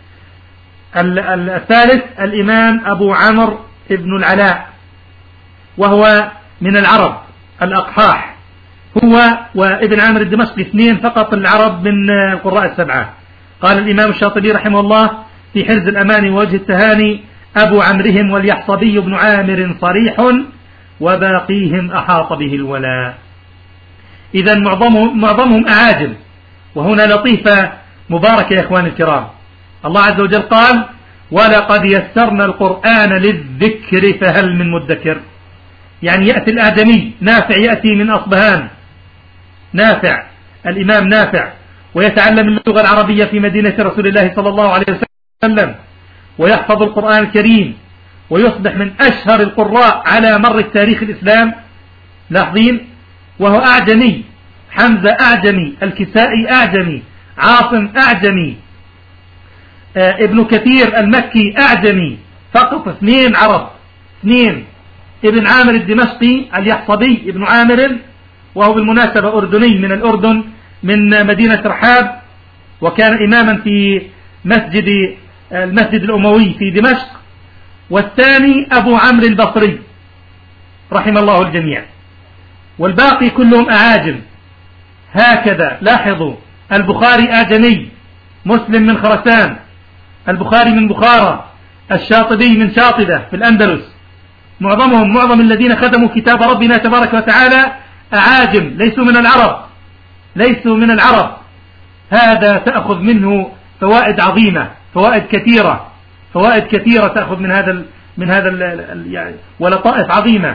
الثالث الإمام أبو عمرو ابن العلاء، وهو من العرب الأقحاح، هو وابن عامر الدمشقي اثنين فقط العرب من القراء السبعة. قال الإمام الشاطبي رحمه الله في حرز الأمان ووجه التهاني: أبو عمرهم واليحصبي بن عامر صريح، وباقيهم أحاط به الولاء. إذا معظمهم أعاجم. وهنا لطيفة مباركة يا إخواني الكرام، الله عز وجل قال: ولقد يسرنا القرآن للذكر فهل من مدكر. يعني يأتي الأعجمي، نافع يأتي من أصبهان، نافع الإمام نافع، ويتعلم اللغة العربية في مدينة رسول الله صلى الله عليه وسلم، ويحفظ القرآن الكريم، ويصبح من أشهر القراء على مر التاريخ الإسلام. لاحظين، وهو أعجمي، حمزة أعجمي، الكسائي أعجمي، عاصم أعجمي، ابن كثير المكي أعجمي، فقط اثنين عرب، اثنين. ابن عامر الدمشقي اليحصبي ابن عامر، وهو بالمناسبة أردني من الأردن، من مدينة رحاب، وكان إماما في المسجد الأموي في دمشق. والثاني أبو عمرو البصري رحم الله الجميع، والباقي كلهم أعاجم. هكذا لاحظوا، البخاري أعجمي، مسلم من خرسان، البخاري من بخارى، الشاطبي من شاطبة في الأندلس. معظم الذين خدموا كتاب ربنا تبارك وتعالى أعاجم، ليسوا من العرب. هذا تأخذ منه فوائد عظيمة، فوائد كثيرة تأخذ من هذا يعني، ولطائف عظيمة.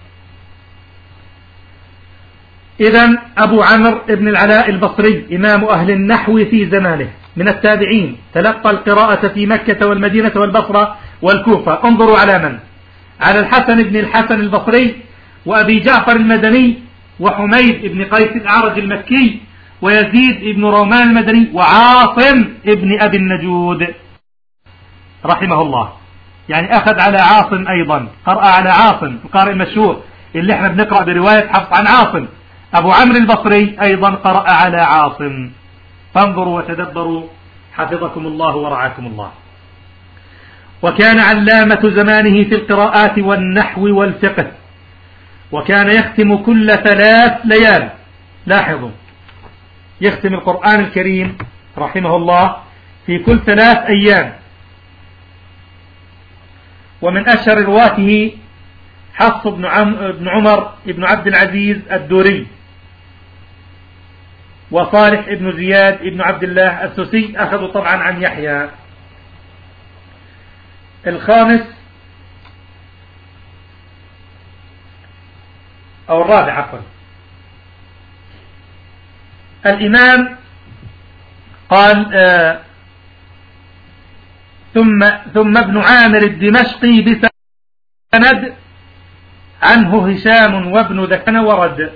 إذن أبو عمرو ابن العلاء البصري إمام أهل النحو في زمانه، من التابعين، تلقى القراءة في مكة والمدينة والبصرة والكوفة. انظروا على من؟ على الحسن بن الحسن البصري، وأبي جعفر المدني، وحميد بن قيس الأعرج المكي، ويزيد بن رومان المدني، وعاصم ابن أبي النجود رحمه الله. يعني أخذ على عاصم أيضا، قرأ على عاصم القارئ المشهور اللي احنا بنقرأ برواية حفص عن عاصم. أبو عمرو البصري أيضا قرأ على عاصم. فانظروا وتدبروا حفظكم الله ورعاكم الله. وكان علامة زمانه في القراءات والنحو والفقه، وكان يختم كل 3 ليال. لاحظوا، يختم القرآن الكريم رحمه الله في كل 3 أيام. ومن أشهر رواته حفص بن عمر بن عبد العزيز الدوري، وصالح بن زياد بن عبد الله السوسي، أخذوا طبعا عن يحيى. الخامس أو الرابع عفوا، الإمام قال ثم ابن عامر الدمشقي بسند عنه هشام وابن ذكوان ورد.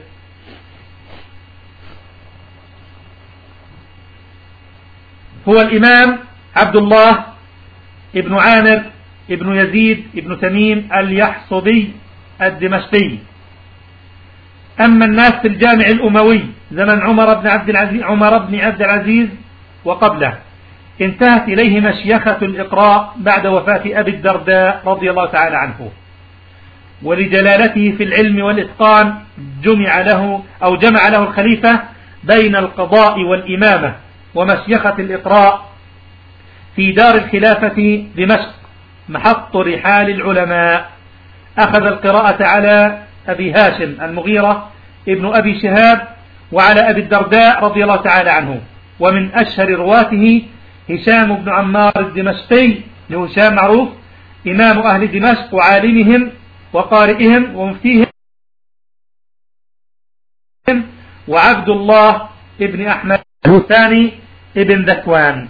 هو الإمام عبد الله ابن عامر ابن يزيد ابن تميم اليحصبي الدمشقي. أما الناس في الجامع الأموي زمن عمر بن عبد العزيز وقبله، انتهت إليه مشيخة الإقراء بعد وفاة أبي الدرداء رضي الله تعالى عنه، ولجلالته في العلم والإتقان جمع له الخليفة بين القضاء والإمامة ومشيخة الإقراء في دار الخلافة دمشق محط رحال العلماء. أخذ القراءة على أبي هاشم المغيرة ابن أبي شهاب وعلى أبي الدرداء رضي الله تعالى عنه. ومن أشهر رواته هشام بن عمار الدمشقي، هشام معروف إمام أهل دمشق وعالمهم وقارئهم ومفتيهم، وعبد الله ابن أحمد الثاني ابن ذكوان.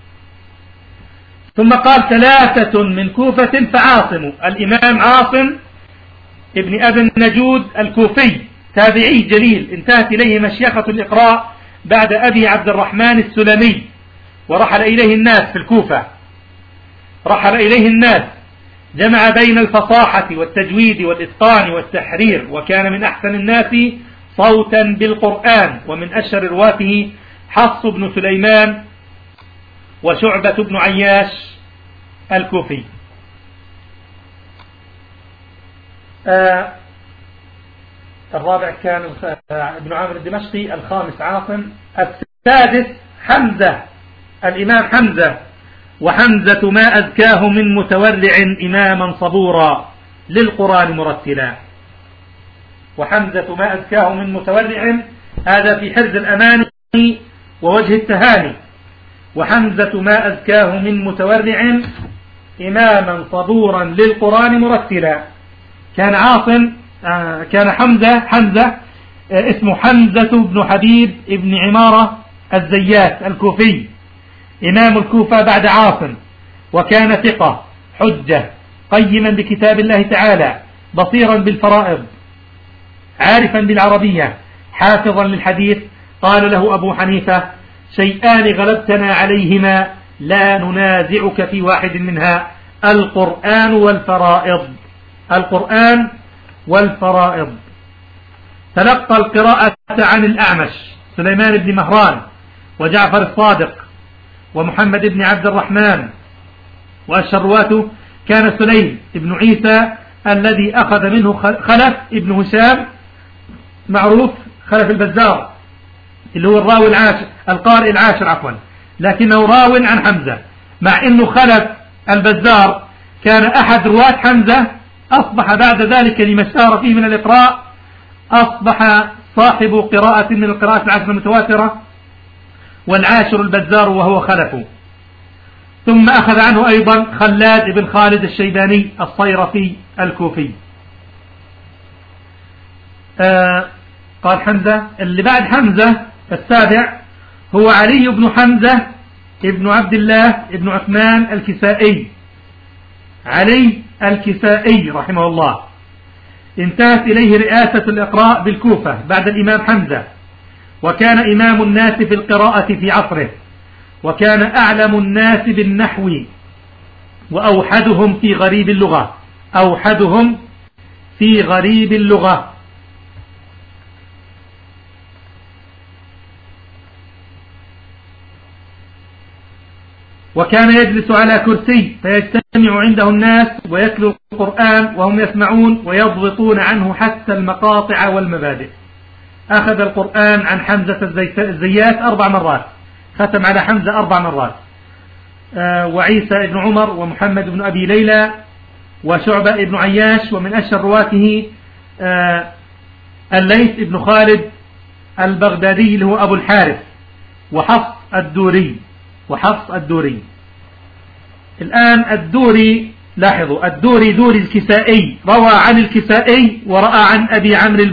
ثم قال 3 من كوفة فعاصم، الإمام عاصم ابن أبي النجود الكوفي تابعي جليل، انتهت إليه مشيخة الإقراء بعد أبي عبد الرحمن السلمي، ورحل إليه الناس في الكوفة، رحل إليه الناس، جمع بين الفصاحة والتجويد والإتقان والتحرير، وكان من أحسن الناس صوتا بالقرآن. ومن أشهر رواته حفص بن سليمان وشعبة بن عياش الكوفي. الرابع كان ابن عامر الدمشقي، الخامس عاصم، السادس حمزة، الإمام حمزة، وحمزة ما أزكاه من متورع إماما صبورا للقرآن مرتلا. وحمزة ما أزكاه من متورع، هذا في حرز الأمان ووجه التهاني. وحمزة ما أزكاه من متورع إماما صبورا للقرآن مرتلا. كان عاصم كان حمزة اسمه حمزة بن حبيب ابن عمارة الزيات الكوفي، إمام الكوفة بعد عاصم، وكان ثقة حجة قيما بكتاب الله تعالى، بصيرا بالفرائض، عارفا بالعربية، حافظا للحديث. قال له أبو حنيفة: شيئان غلبتنا عليهما لا ننازعك في واحد منها، القرآن والفرائض. القرآن والفرائض. تلقى القراءة عن الأعمش سليمان بن مهران وجعفر الصادق ومحمد بن عبد الرحمن، وأشهر رواته كان سليم بن عيسى الذي أخذ منه خلف ابن هشام، معروف خلف البزار اللي هو الراوي العاشر، القارئ العاشر عفوا، لكنه راو عن حمزة، مع أنه خلف البزار كان أحد رواة حمزة، أصبح بعد ذلك لما اشتهر فيه من الإقراء، أصبح صاحب قراءة من القراءات العشر المتواترة، والعاشر البزار وهو خلفه. ثم أخذ عنه أيضا خلاد بن خالد الشيباني الصيرفي الكوفي. قال حمزة، اللي بعد حمزة السابع هو علي بن حمزة ابن عبد الله ابن عثمان الكسائي، علي الكسائي رحمه الله، انتهت إليه رئاسة الإقراء بالكوفة بعد الإمام حمزة، وكان إمام الناس في القراءة في عصره، وكان أعلم الناس بالنحو وأوحدهم في غريب اللغة، أوحدهم في غريب اللغة. وكان يجلس على كرسي فيجتمع عنده الناس ويتلو القرآن وهم يسمعون ويضبطون عنه حتى المقاطع والمبادئ. أخذ القرآن عن حمزة الزيات 4 مرات، ختم على حمزة 4 مرات، وعيسى بن عمر ومحمد بن أبي ليلى وشعبة بن عياش، ومن أشهر رواته الليث بن خالد البغدادي اللي هو أبو الحارث، وحفص الدوري. الآن الدوري، لاحظوا الدوري دوري الكسائي روى عن الكسائي ورأى عن أبي عمرو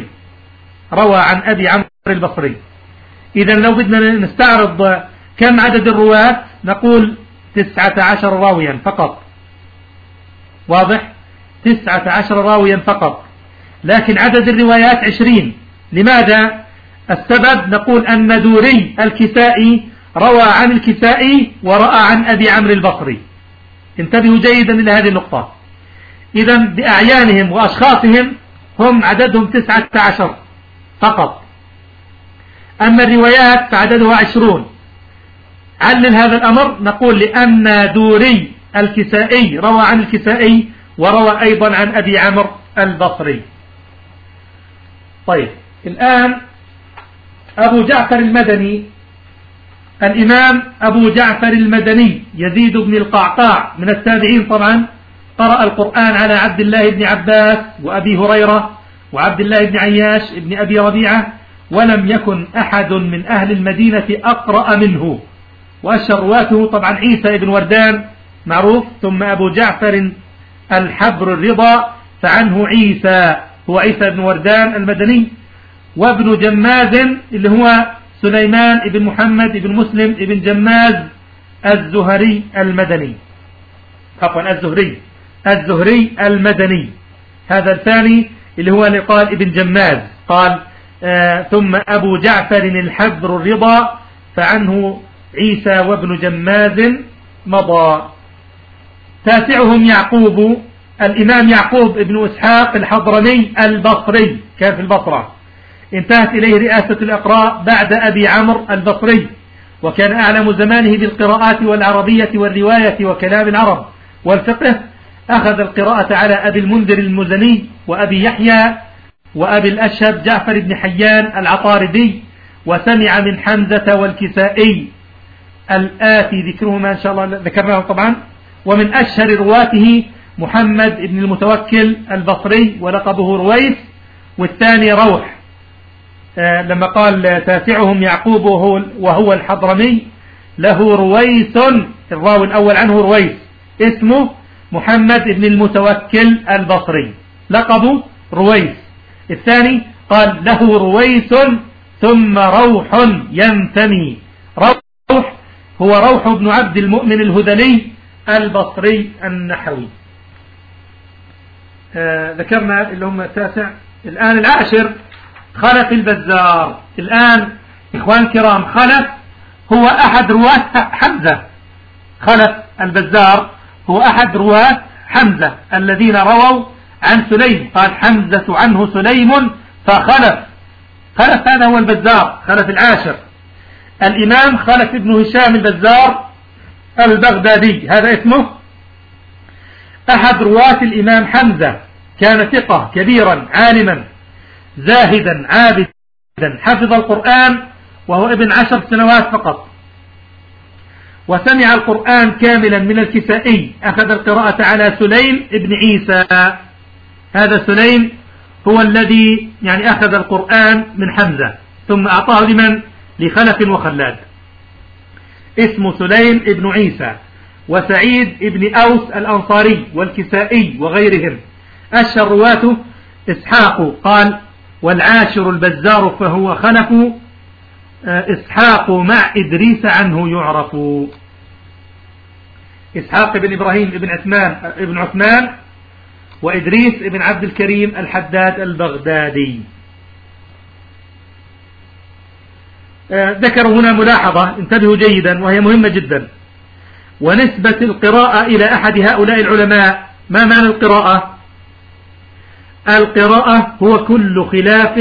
البصري. إذا لو بدنا نستعرض كم عدد الرواة نقول 19 راويا فقط. واضح؟ 19 راويا فقط، لكن عدد الروايات 20. لماذا؟ السبب نقول أن دوري الكسائي روى عن الكسائي ورأى عن أبي عمرو البصري. انتبهوا جيدا إلى هذه النقطة. إذا بأعيانهم وأشخاصهم هم عددهم 19 فقط، أما الروايات فعددها 20. علل هذا الأمر، نقول لأن دوري الكسائي روى عن الكسائي وروى أيضا عن أبي عمرو البصري. طيب، الآن أبو جعفر المدني، الإمام أبو جعفر المدني يزيد بن القعقاع من التابعين طبعا، قرأ القرآن على عبد الله بن عباس وأبي هريرة وعبد الله بن عياش بن أبي ربيعة، ولم يكن أحد من أهل المدينة أقرأ منه. وأشهر رواته طبعا عيسى بن وردان معروف، ثم أبو جعفر الحبر الرضا فعنه عيسى، هو عيسى بن وردان المدني، وابن جماز اللي هو سليمان بن محمد بن مسلم بن جماز الزهري المدني، الزهري المدني، هذا الثاني اللي هو اللي قال ابن جماز، قال ثم أبو جعفر الحبر الرضا فعنه عيسى وابن جماز مضى. تاسعهم يعقوب، الإمام يعقوب ابن إسحاق الحضرمي البصري، كان في البصرة، انتهت إليه رئاسة الإقراء بعد أبي عمرو البصري، وكان أعلم زمانه بالقراءات والعربية والرواية وكلام العرب والفقه. أخذ القراءة على أبي المنذر المزني وأبي يحيى وأبي الأشهب جعفر بن حيان العطاردي، وسمع من حمزة والكسائي الآتي ذكرهما إن شاء الله ذكرناه طبعا. ومن أشهر رواته محمد بن المتوكل البصري ولقبه رويس، والثاني روح، لما قال تاسعهم يعقوب وهو الحضرمي له رويس، الراوي الأول عنه رويس، اسمه محمد بن المتوكل البصري، لقبه رويس. الثاني قال له رويس ثم روح ينتمي، روح هو روح بن عبد المؤمن الهذلي البصري النحوي. ذكرنا اللي هم التاسع. الآن العاشر خلف البزار. الآن إخوان كرام، خلف هو أحد رواة حمزة، خلف البزار هو أحد رواة حمزة الذين رووا عن سليم، قال حمزة عنه سليم فخلف، خلف هذا هو البزار، خلف العاشر. الإمام خلف ابن هشام البزار البغدادي، هذا اسمه، أحد رواة الإمام حمزة، كان ثقة كبيرا عالما زاهدا عابدا، حفظ القرآن وهو ابن 10 سنوات فقط، وسمع القرآن كاملا من الكسائي. أخذ القراءة على سليم ابن عيسى، هذا سليم هو الذي يعني أخذ القرآن من حمزة ثم أعطاه لمن؟ لخلف وخلاد، اسمه سليم ابن عيسى. وسعيد ابن أوس الأنصاري والكسائي وغيرهم. أشهر رواته إسحاق، قال والعاشر البزار فهو خلف، إسحاق مع إدريس عنه يعرف، إسحاق بن إبراهيم ابن عثمان وإدريس ابن عبد الكريم الحداد البغدادي. ذكروا هنا ملاحظة انتبهوا جيدا وهي مهمة جدا، ونسبة القراءة إلى أحد هؤلاء العلماء. ما معنى القراءة؟ القراءة هو كل خلاف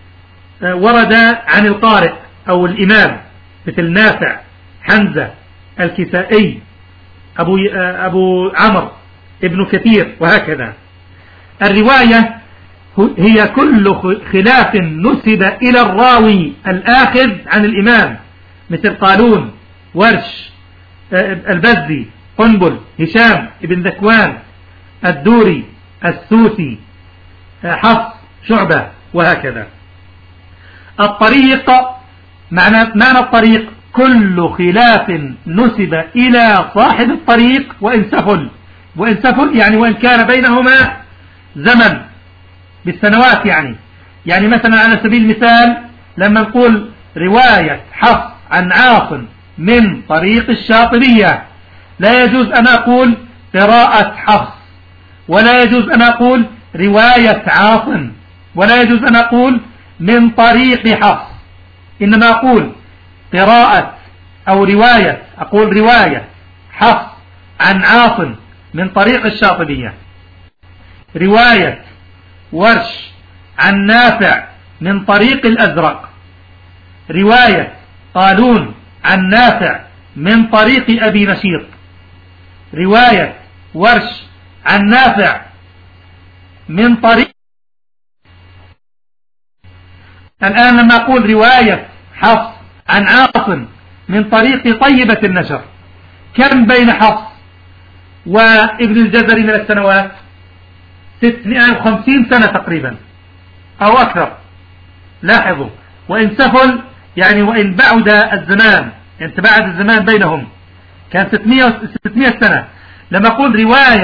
ورد عن القارئ أو الإمام، مثل نافع، حمزة، الكسائي، أبو عمرو، ابن كثير، وهكذا. الرواية هي كل خلاف نسب إلى الراوي الآخذ عن الإمام، مثل قالون، ورش، البزي، قنبل، هشام ابن ذكوان، الدوري، السوسي، حفص، شعبة، وهكذا. الطريق، معنى الطريق كل خلاف نسب إلى صاحب الطريق وإن سفل يعني وإن كان بينهما زمن بالسنوات. يعني مثلا على سبيل المثال لما نقول رواية حفص عن عاصم من طريق الشاطبية، لا يجوز أن أقول قراءة حفص، ولا يجوز أن أقول رواية عاصم، ولا يجوز أن أقول من طريق حفص، إنما أقول قراءة أو رواية، أقول رواية حفص عن عاصم من طريق الشاطبية، رواية ورش عن نافع من طريق الأزرق، رواية قالون عن نافع من طريق أبي نشيط، رواية ورش عن نافع من طريق. الآن لما أقول رواية حفص عن عاصم من طريق طيبة النشر، كم بين حفص وابن الجزري من السنوات؟ 650 سنة تقريبا أو أكثر. لاحظوا، وإن سفل يعني وإن بعد الزمان، يعني تباعد الزمان بينهم، كان 600 سنة. لما أقول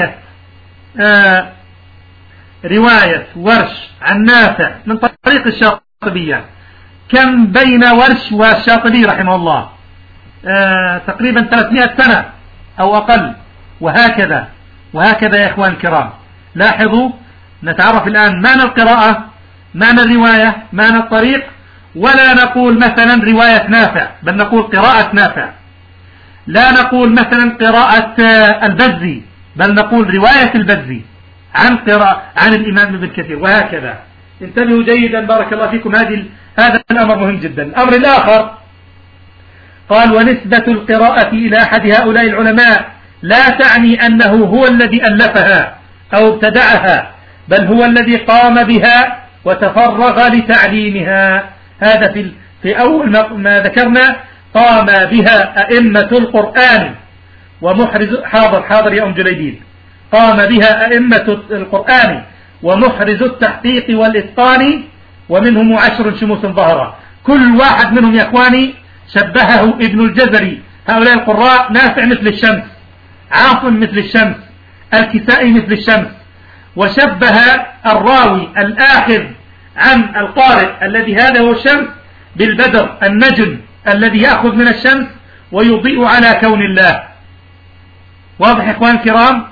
رواية ورش عن نافع من طريق الشاطبية، كم بين ورش والشاطبي رحمه الله؟ تقريبا 300 سنة أو أقل، وهكذا يا إخوان الكرام. لاحظوا، نتعرف الآن معنى القراءة، معنى الرواية، معنى الطريق، ولا نقول مثلا رواية نافع، بل نقول قراءة نافع. لا نقول مثلا قراءة البزي، بل نقول رواية البزي عن الإمام ابن كثير، وهكذا. انتبهوا جيدا بارك الله فيكم، هذا الأمر مهم جدا. الأمر الآخر قال: ونسبة القراءة إلى أحد هؤلاء العلماء لا تعني أنه هو الذي ألفها أو ابتدعها، بل هو الذي قام بها وتفرغ لتعليمها. هذا في أول ما ذكرنا، قام بها أئمة القرآن ومحرز. حاضر يا أم جليدين. قام بها أئمة القرآن ومحرز التحقيق والإتقان، ومنهم 10 شموس ظهرا. كل واحد منهم يا أخواني شبهه ابن الجزري. هؤلاء القراء: نافع مثل الشمس، عاصم مثل الشمس، الكسائي مثل الشمس. وشبه الراوي الآخذ عن القارئ الذي هذا هو الشمس بالبدر النجم الذي يأخذ من الشمس ويضيء على كون الله. واضح يا إخوان الكرام؟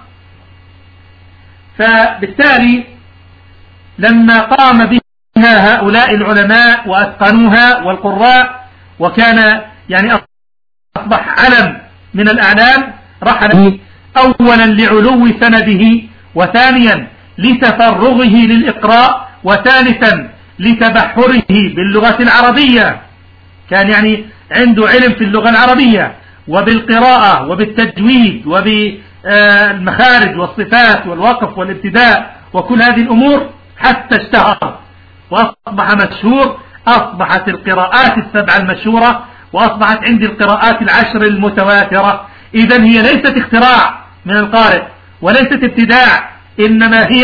فبالتالي لما قام بها هؤلاء العلماء وأتقنوها والقراء، وكان يعني أصبح علم من الأعلام، رحل أولا لعلو سنده، وثانيا لتفرغه للإقراء، وثالثا لتبحره باللغة العربية. كان يعني عنده علم في اللغة العربية وبالقراءة وبالتجويد وبالمخارج والصفات والوقف والابتداء وكل هذه الأمور، حتى اشتهر وأصبح مشهور. أصبحت القراءات 7 المشهورة، وأصبحت عندي القراءات 10 المتواترة. إذن هي ليست اختراع من القارئ وليست ابتداع، إنما هي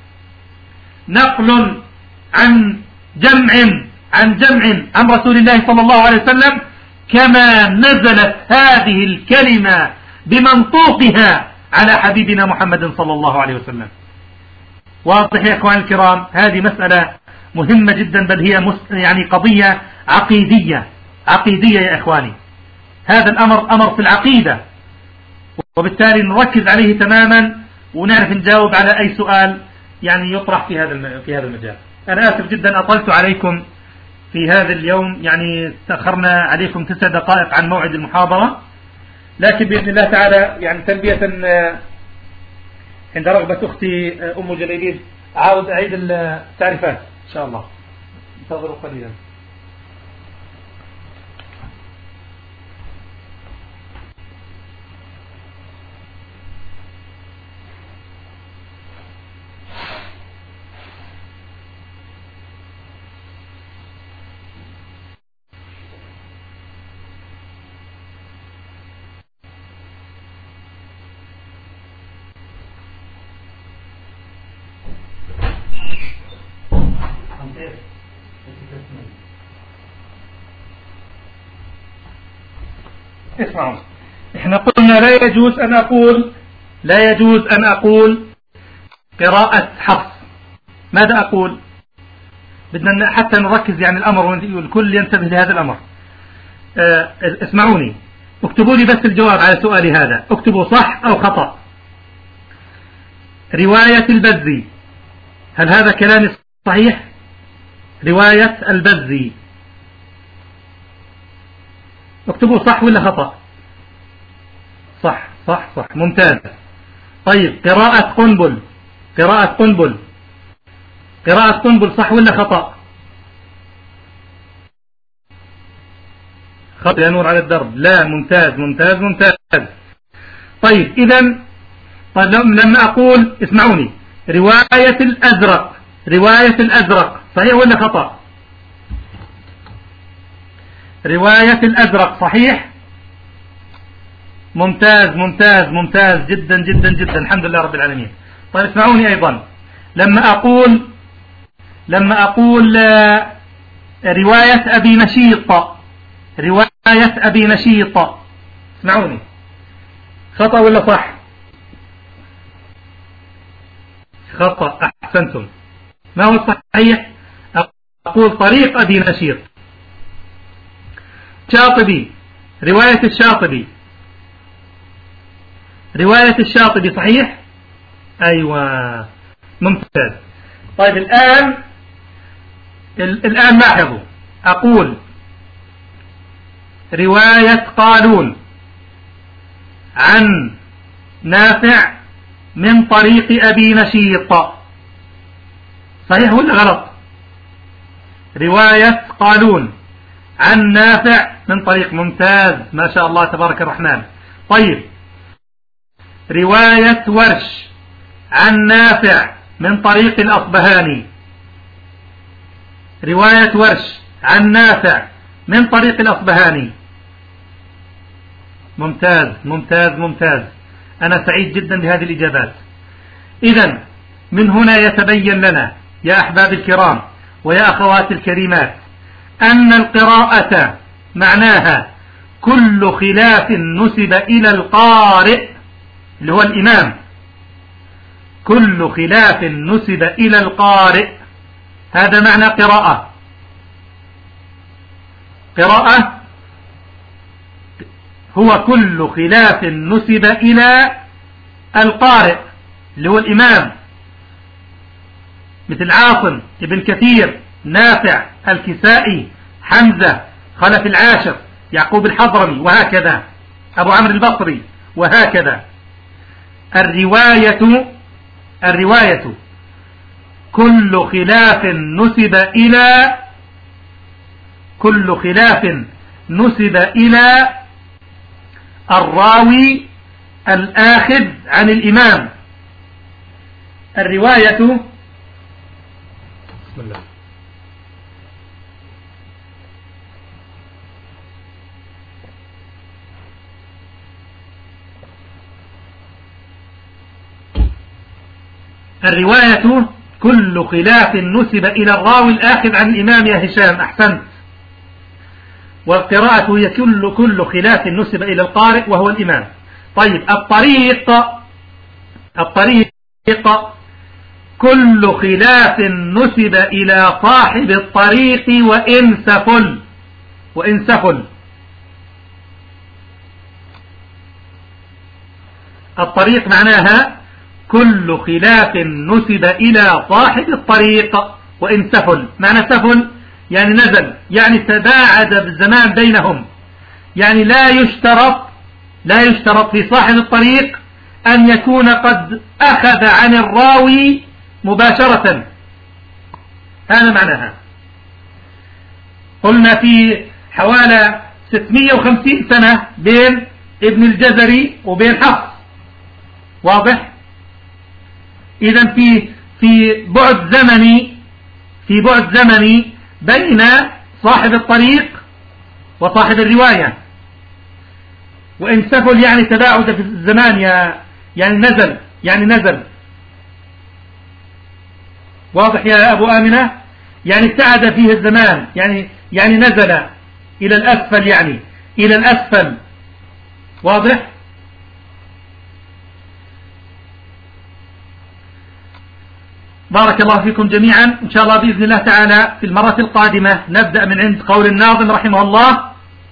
نقل عن جمع عن رسول الله صلى الله عليه وسلم، كما نزلت هذه الكلمة بمنطوقها على حبيبنا محمد صلى الله عليه وسلم. واضح يا إخوان الكرام؟ هذه مسألة مهمة جدا، بل هي يعني قضية عقيدية يا إخواني. هذا الأمر أمر في العقيدة، وبالتالي نركز عليه تماما ونعرف نجاوب على أي سؤال يعني يطرح في هذا المجال. أنا آسف جدا أطلت عليكم في هذا اليوم، يعني تأخرنا عليكم 9 دقائق عن موعد المحاضرة، لكن بإذن الله تعالى يعني تلبية عند رغبة أختي أم جليلين أعيد التعريفات إن شاء الله. انتظروا قليلا. اسمعوا، احنا قلنا لا يجوز أن أقول قراءة حفص. ماذا أقول؟ بدنا حتى نركز يعني الأمر والكل ينتبه لهذا الأمر. اسمعوني، اكتبوا لي بس الجواب على سؤالي هذا، اكتبوا صح أو خطأ. رواية البزي، هل هذا كلام صحيح؟ رواية البزي، اكتبوا صح ولا خطأ؟ صح صح صح، ممتاز. طيب قراءة قنبل، قراءة قنبل صح ولا خطأ؟ خطأ يا نور على الدرب. لا، ممتاز ممتاز ممتاز. طيب إذن لما أقول اسمعوني، رواية الأزرق صحيح ولا خطأ؟ رواية الأزرق صحيح؟ ممتاز ممتاز ممتاز جدا جدا جدا، الحمد لله رب العالمين. طيب اسمعوني أيضا، لما أقول رواية أبي نشيط، اسمعوني، خطأ ولا صح؟ خطأ، أحسنتم. ما هو الصحيح؟ أقول طريق أبي نشيط. شاطبي، رواية الشاطبي صحيح؟ أيوة، ممتاز. طيب الآن لاحظوا، أقول رواية قالون عن نافع من طريق أبي نشيط، صحيح ولا غلط؟ رواية قالون عن نافع من طريق، ممتاز ما شاء الله تبارك الرحمن. طيب رواية ورش عن نافع من طريق الأصبهاني، رواية ورش عن نافع من طريق الأصبهاني، ممتاز ممتاز ممتاز. أنا سعيد جدا بهذه الإجابات. إذن من هنا يتبين لنا يا أحباب الكرام ويا أخواتي الكريمات أن القراءة معناها كل خلاف نسب إلى القارئ اللي هو الإمام، كل خلاف نسب إلى القارئ، هذا معنى قراءة. قراءة هو كل خلاف نسب إلى القارئ اللي هو الإمام، مثل عاصم، ابن كثير، نافع، الكسائي، حمزة، خلف العاشر، يعقوب الحضرمي، وهكذا، أبو عمرو البصري، وهكذا. الرواية كل خلاف نسب إلى الراوي الآخذ عن الإمام. الرواية، بسم الله، الرواية كل خلاف نسب إلى الراوي الآخذ عن الإمام. يا هشام أحسنت. والقراءة هي كل خلاف نسب إلى القارئ وهو الإمام. طيب الطريق كل خلاف نسب إلى صاحب الطريق وإن سفل. الطريق معناها كل خلاف نسب إلى صاحب الطريق وإن سفل. معنى سفل يعني نزل، يعني تباعد بالزمان بينهم، يعني لا يشترط في صاحب الطريق أن يكون قد أخذ عن الراوي مباشرة. هذا معناها. قلنا في حوالي 650 سنة بين ابن الجزري وبين حفص، واضح؟ إذن في بعد زمني بين صاحب الطريق وصاحب الرواية. وإن سفل يعني تباعد في الزمان، يعني نزل. واضح يا أبو آمنة؟ يعني ابتعد فيه الزمان، يعني نزل إلى الأسفل، يعني إلى الأسفل. واضح؟ بارك الله فيكم جميعا. إن شاء الله بإذن الله تعالى في المرة القادمة نبدأ من عند قول الناظم رحمه الله: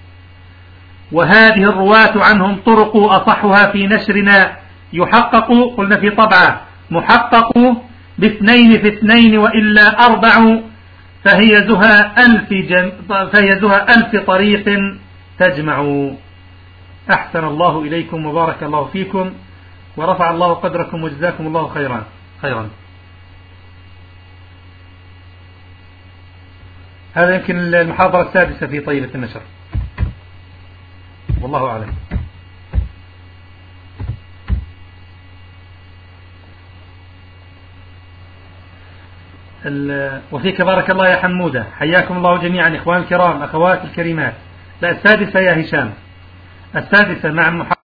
وهذه الرواة عنهم طرق أصحها في نشرنا يحقق، قلنا في طبعة محقق باثنين في اثنين وإلا أربع، فهي زها ألف طريق تجمع. أحسن الله إليكم وبارك الله فيكم ورفع الله قدركم وجزاكم الله خيرا. هذا يمكن المحاضرة السادسة في طيبة النشر، والله أعلم. وفيك بارك الله يا حمودة، حياكم الله جميعا إخوان الكرام أخوات الكريمات. لا السادسة يا هشام، السادسة مع